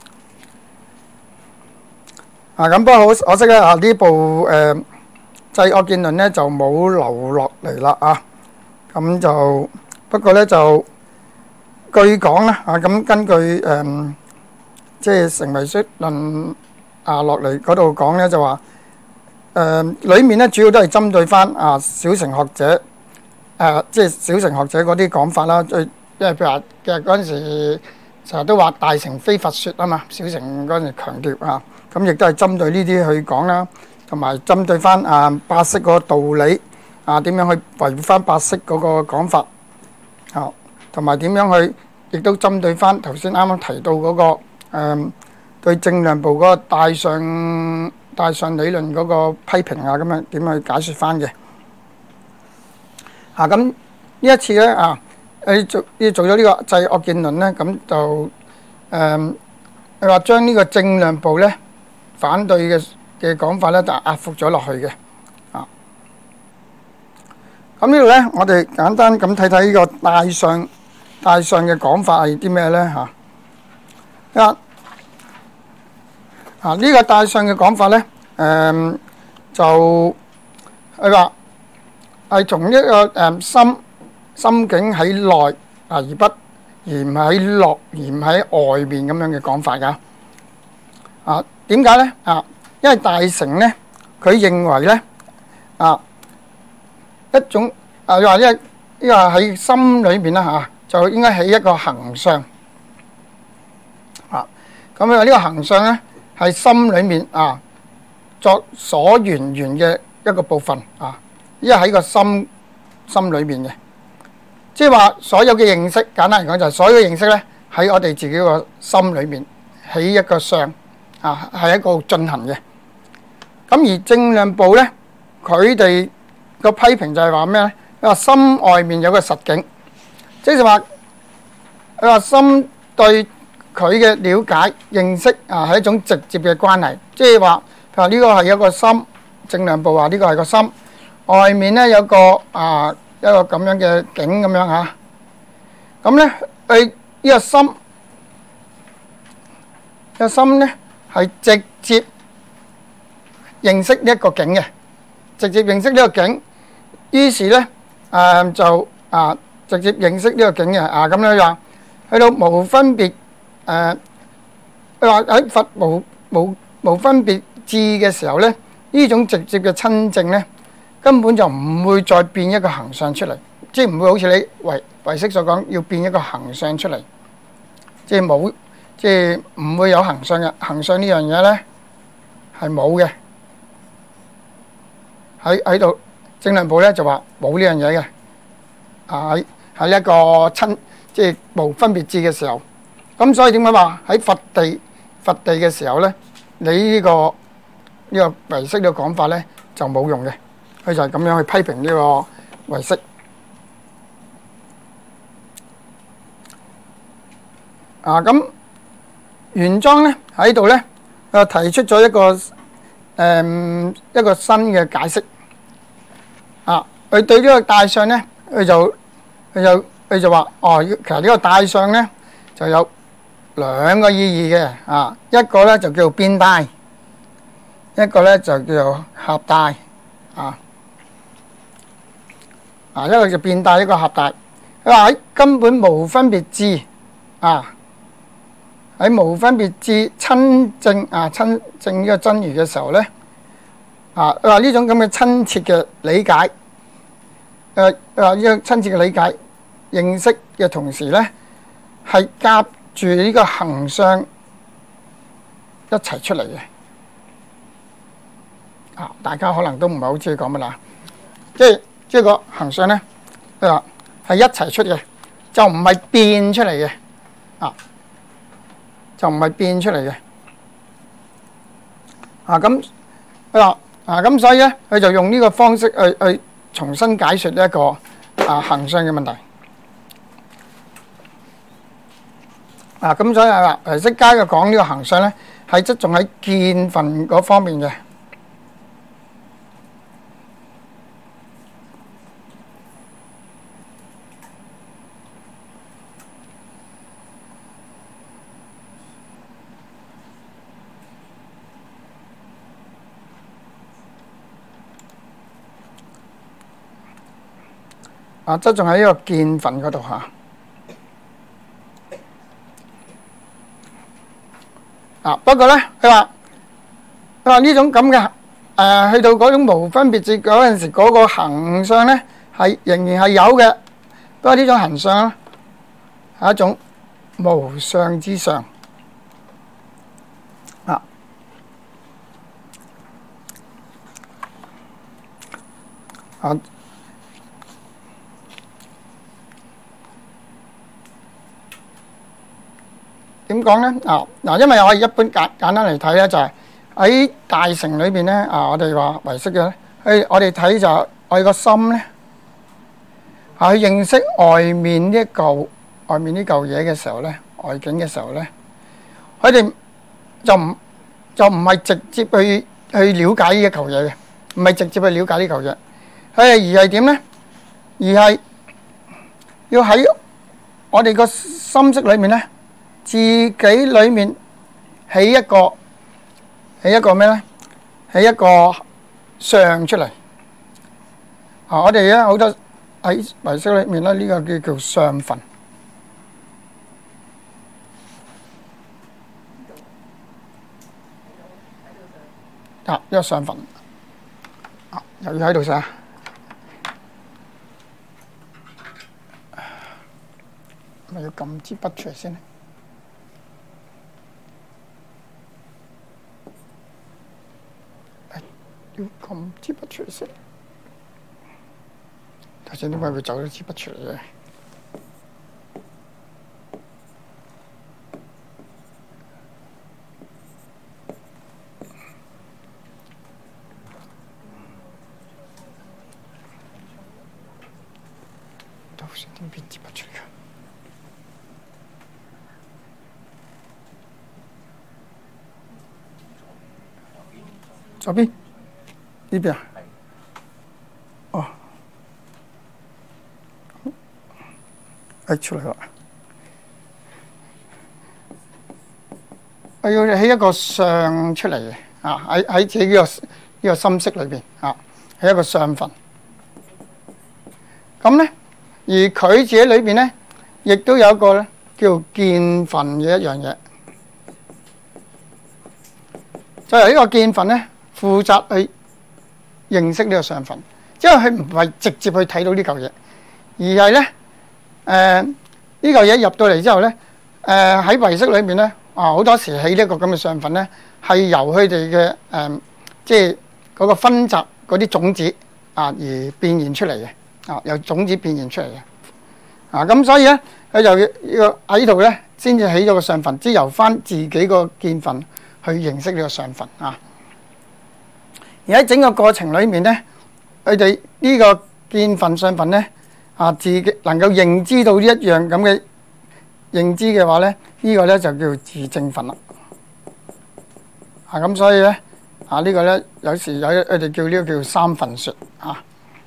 啊咁，不過好可惜咧啊！呢部誒《制惡見論》咧就冇留落嚟啦啊！咁就不過咧就據講啦啊！咁根據誒即係《成唯識論》啊落嚟嗰度講咧，就話誒裡面咧主要都係針對翻啊小乘學者誒，即係小乘學者嗰啲講法啦。最因為譬如話嘅嗰陣時成日都話大乘非佛說啊嘛，小乘嗰陣時強調啊。咁亦都係針對呢啲去講啦，同埋針對翻啊八識嗰個道理啊，點樣去維護翻八識嗰個講法啊，同埋點樣去，亦都針對翻頭先啱啱提到嗰個誒對正量報嗰個大上大上理論嗰個批評啊，咁樣點去解説翻嘅啊？咁呢一次咧啊，你做要做咗呢個制惡見論咧，咁就誒你話將呢個正量報咧。反對嘅嘅講法咧，就壓服咗落去嘅啊。咁呢度咧，我哋簡單咁睇睇呢個大上大上嘅講法係啲咩咧嚇？啊啊，呢、這個帶上嘅講法咧，誒、嗯、就佢話係從一個誒、嗯、心心境喺內啊，而不而唔係喺落，而唔喺外面咁樣嘅講法㗎。啊，點解咧？啊，因為大乘咧，佢認為咧啊一種啊，話呢呢個喺心裏邊啦嚇，就應該起一個行相啊。咁啊，呢個行相咧係心裏面啊作所緣緣嘅一個部分啊，因為喺個心心裏面嘅，即係話所有嘅認識，簡單嚟講就係所有嘅認識咧喺我哋自己個心裏面起一個相啊，係一個進行嘅。咁而正量部咧，佢哋個批評就係話咩咧？佢話心外面有個實境，即係話佢話心對佢嘅了解認識啊係一種直接嘅關係，即係話佢話呢個係一個心，正量部話呢個係個心，外面咧有個啊一個咁樣嘅境咁樣嚇。咁咧佢呢個心，呢個心咧係直接認識呢一個境嘅，直接認識呢個境，於是咧誒、呃、就啊直接認識呢個境嘅啊，咁樣話去到無分別誒，佢話喺佛無無無分別智嘅時候咧，呢種直接嘅親證咧根本就唔會再變一個行相出嚟，即係唔會好似你唯唯識所講要變一個行相出嚟，即係冇，即係唔會有行相嘅。行相呢樣嘢咧係冇嘅。喺喺度正量部咧就話冇呢樣嘢嘅，啊喺喺一個親即係無分別智嘅時候，咁所以點解話喺佛地佛地嘅時候咧，你呢個呢個唯識呢個講法咧就冇用嘅，佢就係咁樣去批評呢個唯識。啊咁玄奘咧喺度咧，啊提出咗一個誒一個新嘅解釋。啊！佢對呢個帶相咧，佢就佢就佢就話：哦，其實呢個帶相咧就有兩個意義嘅啊。一個咧就叫做變帶，一個咧就叫做合帶啊。啊，一個就變帶，一個合帶。佢話喺根本無分別智啊，喺無分別智親證啊親證呢個真如嘅時候咧。啊！佢話呢種咁嘅親切嘅理解，誒佢話呢種親切嘅理解認識嘅同時咧，係夾住呢個行相一齊出嚟嘅。啊！大家可能都唔係好知佢講乜啦，即係即係個行相咧，佢話係一齊出嘅，就唔係變出嚟嘅。啊！就唔係變出嚟嘅。啊！咁佢話。啊，咁所以咧，佢就用呢個方式去去重新解説呢一個啊行相嘅問題。啊，咁所以係話唯識家嘅講呢個行相咧，係側重喺見分嗰方面嘅。啊，即仲喺呢個見分嗰度嚇。啊，不過咧，佢話佢話呢種咁嘅誒，去到嗰種無分別智嗰陣時，嗰、那個行相咧係仍然係有嘅。不過呢種行相咧係一種無相之相。啊啊！點講咧？啊嗱，因為我哋一般簡簡單嚟睇咧，就係喺大乘裏邊咧，啊我哋話唯識嘅咧，去我哋睇就我哋個心咧，啊去認識外面呢一嚿外面呢嚿嘢嘅時候咧，外境嘅時候咧，佢哋就唔就唔係直接去去了解呢一嚿嘢嘅，唔係直接去了解呢嚿嘢，佢係而係點咧？而係要喺我哋個心識裏面咧。自己裏面起一個起一個咩咧？起一個相出嚟。啊，我哋咧好多喺遺式裏面咧，呢、這個叫叫相分。啊，一個相分。啊，又要喺度寫。咪要撳支筆出嚟先。要撳支筆出嚟先。頭先點解會走咗支筆出嚟嘅？頭先點變支筆出嚟㗎？左邊呢邊啊？哦，誒出嚟啦！我要起一個相出嚟嘅啊！喺喺自己呢個呢個心識裏邊啊，起一個相分。咁咧，而佢自己裏邊咧，亦都有一個咧叫見分嘅一樣嘢。就係呢個見分咧，負責去認識呢個相分，因為佢唔係直接去睇到呢嚿嘢，而係咧誒呢嚿嘢入到嚟之後咧，誒喺遺式裏面咧啊好多時起呢個咁嘅相分咧，係由佢哋嘅誒即係嗰個分集嗰啲種子啊而變現出嚟嘅啊，由種子變現出嚟嘅啊，咁所以咧佢就呢個喺呢度咧先至起咗個相分，即係由翻自己個見分去認識呢個相分啊。而喺整個過程裏面咧，佢哋呢個見分相分咧啊，自己能夠認知到呢一樣咁嘅認知嘅話咧，呢個咧就叫自證分啦。啊，咁所以咧啊，呢個咧有時有佢哋叫呢個叫三分說啊。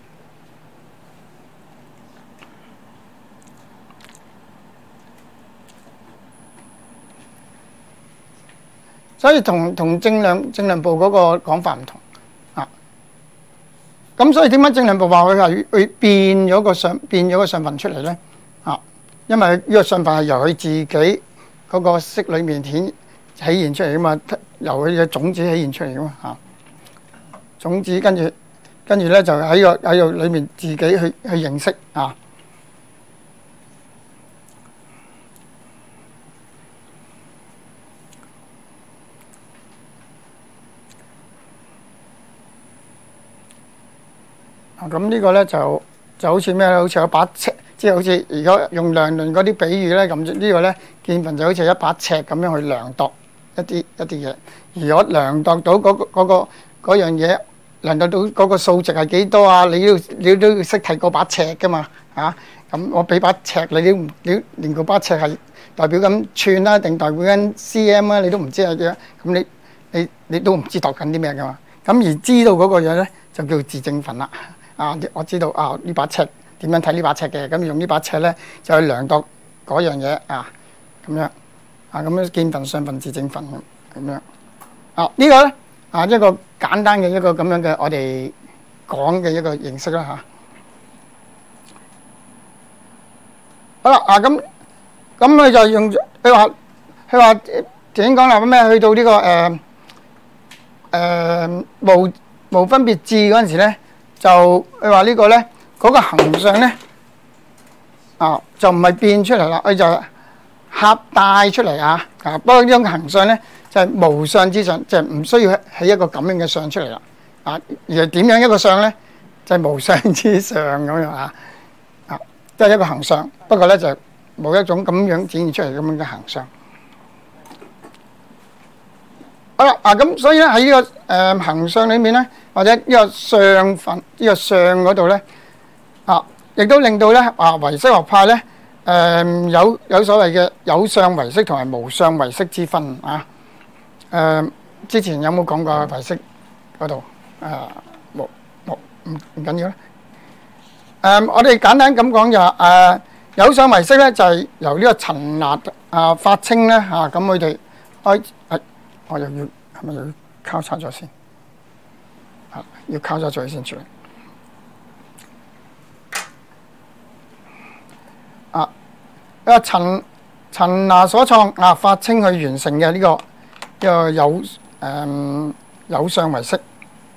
所以同同正量正量部嗰個講法唔同啊，咁所以點解正量部話佢係會變咗個相變咗個相分出嚟咧？啊，因為呢個相分係由佢自己嗰個識裏面顯起現出嚟噶嘛，由佢嘅種子起現出嚟噶嘛嚇，種子跟住跟住咧就喺個喺個裏面自己去去認識啊。咁呢個咧就就好似咩咧？好似有把尺，即係好似如果用量論嗰啲比喻咧，咁呢個咧見分就好似一把尺咁樣去量度一啲一啲嘢。而我量度到嗰個嗰個嗰樣嘢，量度到嗰個數值係幾多啊？你要你都要識睇嗰把尺噶嘛嚇。咁我俾把尺你，你都你連嗰把尺係代表緊寸啦，定代表緊 cm 啊？你都唔知係點。咁你你你都唔知度緊啲咩噶嘛？咁而知道嗰個嘢咧，就叫自證分啦。啊！我知道啊，呢把尺點樣睇呢把尺嘅，咁用呢把尺咧就去量度嗰樣嘢啊，咁樣啊，咁樣見分、相分、自證分咁樣啊。這個、呢個咧啊，一個簡單嘅一個咁樣嘅我哋講嘅一個形式啦嚇。好啦啊，咁咁佢就用佢話佢話點講啦？咩去到呢、這個誒誒、呃呃、無無分別智嗰陣時咧？就佢話呢個咧，嗰、那個行相咧，啊就唔係變出嚟啦，佢就合帶出嚟啊！啊，不過呢種行相咧就係、是、無相之相，就唔、是、需要起一個咁樣嘅相出嚟啦。啊，而係點樣一個相咧？就係、是、無相之相咁樣啊！啊，即係一個行相，不過咧就冇一種咁樣展現出嚟咁樣嘅行相。好啦，啊咁所以咧喺呢、這個誒、呃、行相裏面咧，或者呢個相分呢、這個相嗰度咧，啊，亦都令到咧啊唯識學派咧誒、呃、有有所謂嘅有相唯識同埋無相唯識之分啊。誒、呃、之前有冇講過唯識嗰度？誒冇冇唔唔緊要啦。誒、呃、我哋簡單咁講就話誒有相唯識咧就係、是、由呢個陳那啊法清咧嚇咁佢哋開誒。我又要係咪要交叉咗先，啊，要交叉咗先處理。啊，啊陳陳拿所創啊，法清去完成嘅呢、這個呢、這個有誒、嗯、有相為色。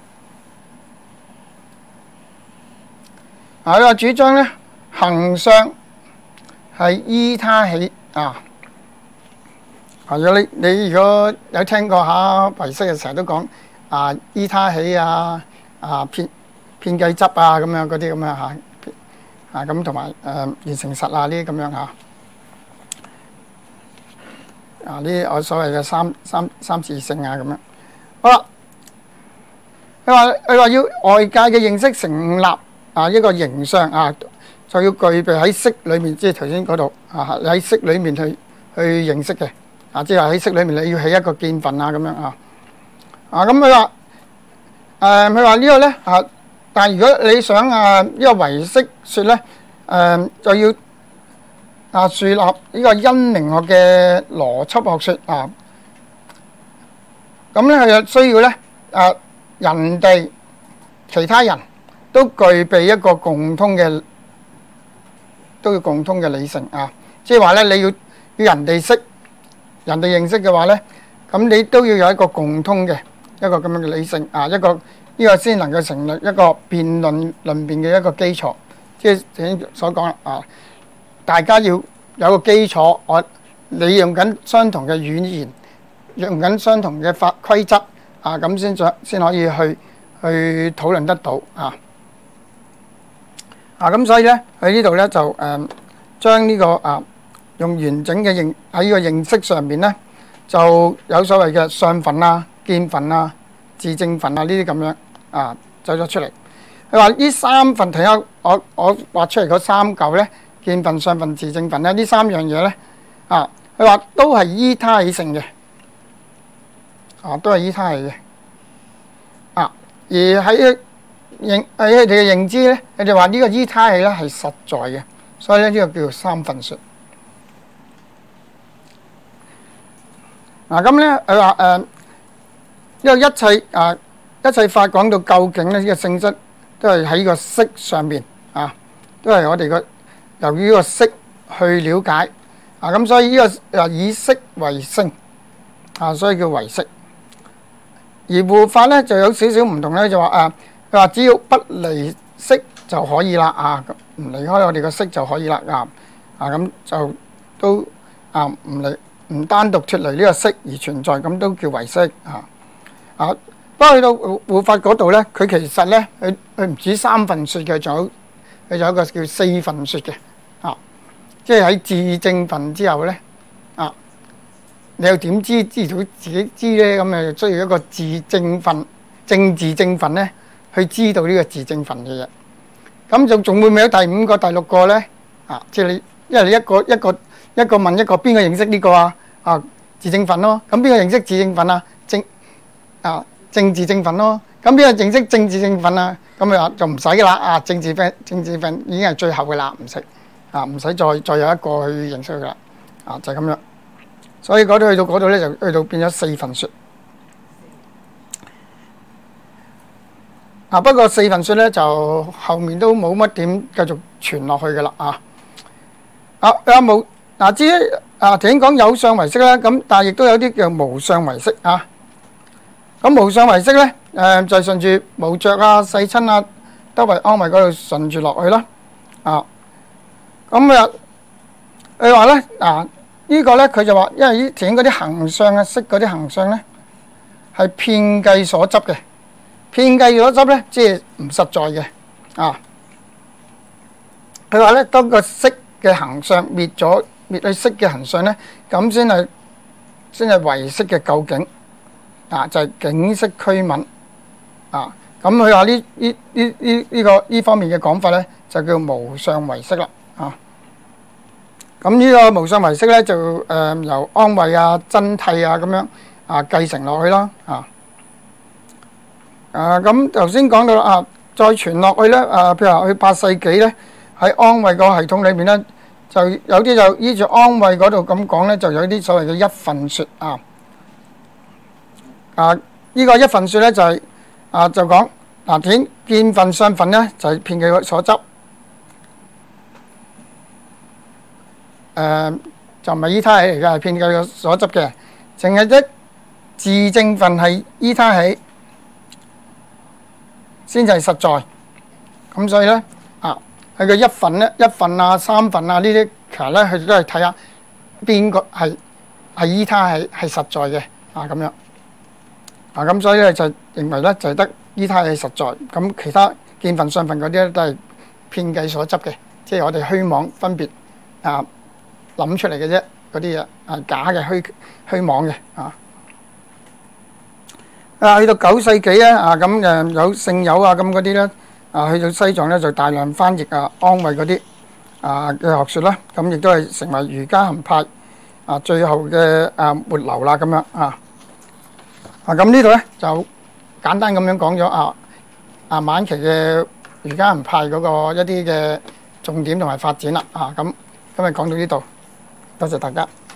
啊，呢個主張咧，行相係依他起啊。啊，如果你你如果有聽過下唯識嘅，成日都講啊依他起啊，啊遍遍計執啊咁樣嗰啲咁樣嚇。啊咁同埋誒現成實啊呢啲咁樣嚇，啊呢啲我所謂嘅三三三自性啊咁樣。好啦，佢話佢話要外界嘅認識成立啊一個形相啊，就要具備喺色裏面，即係頭先嗰度啊喺色裏面去去認識嘅啊，即係喺色裏面你要起一個見分啊咁樣啊。啊咁佢話誒佢話呢個咧啊。但係如果你想啊呢個唯識說咧，誒、呃、就要啊樹立呢個因明學嘅邏輯學說啊，咁咧佢就需要咧啊人哋其他人都具備一個共通嘅都要共通嘅理性啊，即係話咧你要要人哋識人哋認識嘅話咧，咁你都要有一個共通嘅一個咁樣嘅理性啊，一個。呢個先能夠成立一個辯論論辯嘅一個基礎，即係頭先所講啦啊！大家要有個基礎，我你用緊相同嘅語言，用緊相同嘅法規則啊，咁先再先可以去去討論得到啊！啊咁，所以咧喺呢度咧就誒將呢個啊用完整嘅認喺呢個認識上面咧，就有所謂嘅相分啊、見分啊、自證分啊呢啲咁樣。啊，走咗出嚟。佢話呢三份睇下，我我畫出嚟嗰三嚿咧，見分、相分、自證分咧，呢三樣嘢咧，啊，佢話都係依他起性嘅，啊，都係依他起嘅，啊，而喺認喺佢哋嘅認知咧，佢哋話呢個依他起咧係實在嘅，所以咧呢個叫做三分說。嗱咁咧，佢話誒，因為一切啊。一切法講到究竟咧，呢個性質都係喺個色上面啊，都係我哋個由於個色去了解啊，咁所以呢個啊以色為性啊，所以叫唯識。而護法咧就有少少唔同咧，就話啊，佢話只要不離色就可以啦啊，唔離開我哋個色就可以啦啊啊，咁就都啊唔離唔單獨脫離呢個色而存在，咁都叫唯識啊啊。不過去到護法嗰度咧，佢其實咧，佢佢唔止三分說嘅，仲有佢仲有一個叫四分說嘅，啊，即係喺自證分之後咧，啊，你又點知知道自己知咧？咁誒需要一個自證分、正自證分咧，去知道呢個自證分嘅嘢。咁就仲會唔會有第五個、第六個咧？啊，即係你，因為你一個一個一個問一個，邊個認識呢個啊？啊，自證分咯。咁邊個認識自證分啊？正啊。正自證分咯，咁邊個認識正自證分啊？咁啊就唔使噶啦，啊正自分正自分已經係最後嘅啦，唔識啊，唔使再再有一個去認識佢啦，啊就係、是、咁樣。所以嗰度去到嗰度咧，就去到變咗四分說。啊不過四分說咧就後面都冇乜點繼續傳落去噶啦啊。啊有冇嗱？至於啊頭先講有相唯識啦，咁但係亦都有啲叫無相唯識啊。咁無相唯識咧，誒、呃、就係順住無着啊、世親啊、得為安慧嗰度順住落去啦。啊，咁啊，佢話咧，啊、這個、呢個咧佢就話，因為呢前嗰啲行相啊、識嗰啲行相咧，係遍計所執嘅，遍計所執咧，即係唔實在嘅。啊，佢話咧，當個識嘅行相滅咗，滅去識嘅行相咧，咁先係先係唯識嘅究竟。啊，就係、是、境識驅泯啊！咁佢話呢呢呢呢呢個呢方面嘅講法咧，就叫無相唯識啦啊！咁呢個無相唯識咧，就誒、呃、由安慧啊、真諦啊咁樣啊繼承落去啦啊！啊咁頭先講到啦啊，再傳落去咧啊，譬如話去八世紀咧，喺安慧個系統裏邊咧，就有啲就依住安慧嗰度咁講咧，就有啲所謂嘅一分說啊。啊！一呢個一分說咧就係、是、啊就講嗱點見分相分咧就係遍計所執，誒、呃、就唔係依他起嚟嘅，係遍計所執嘅，淨係一自正分係依他起先至係實在。咁所以咧啊佢嘅一分咧一分啊三分啊呢啲其實咧佢都係睇下邊個係係依他起係實在嘅啊咁樣啊，咁所以咧就認為咧就係得依他起實在，咁其他見分相分嗰啲咧都係遍計所執嘅，即係我哋虛妄分別啊諗出嚟嘅啫，嗰啲嘢係假嘅虛虛妄嘅啊。啊，去到九世紀咧啊，咁誒有聖友啊咁嗰啲咧啊，去到西藏咧就大量翻譯啊安慰嗰啲啊嘅學説啦，咁亦都係成為瑜伽行派啊最後嘅啊末流啦咁樣啊。啊咁呢度咧就簡單咁樣講咗啊啊晚期嘅瑜伽行派嗰個一啲嘅重點同埋發展啦啊，咁今日講到呢度，多謝大家。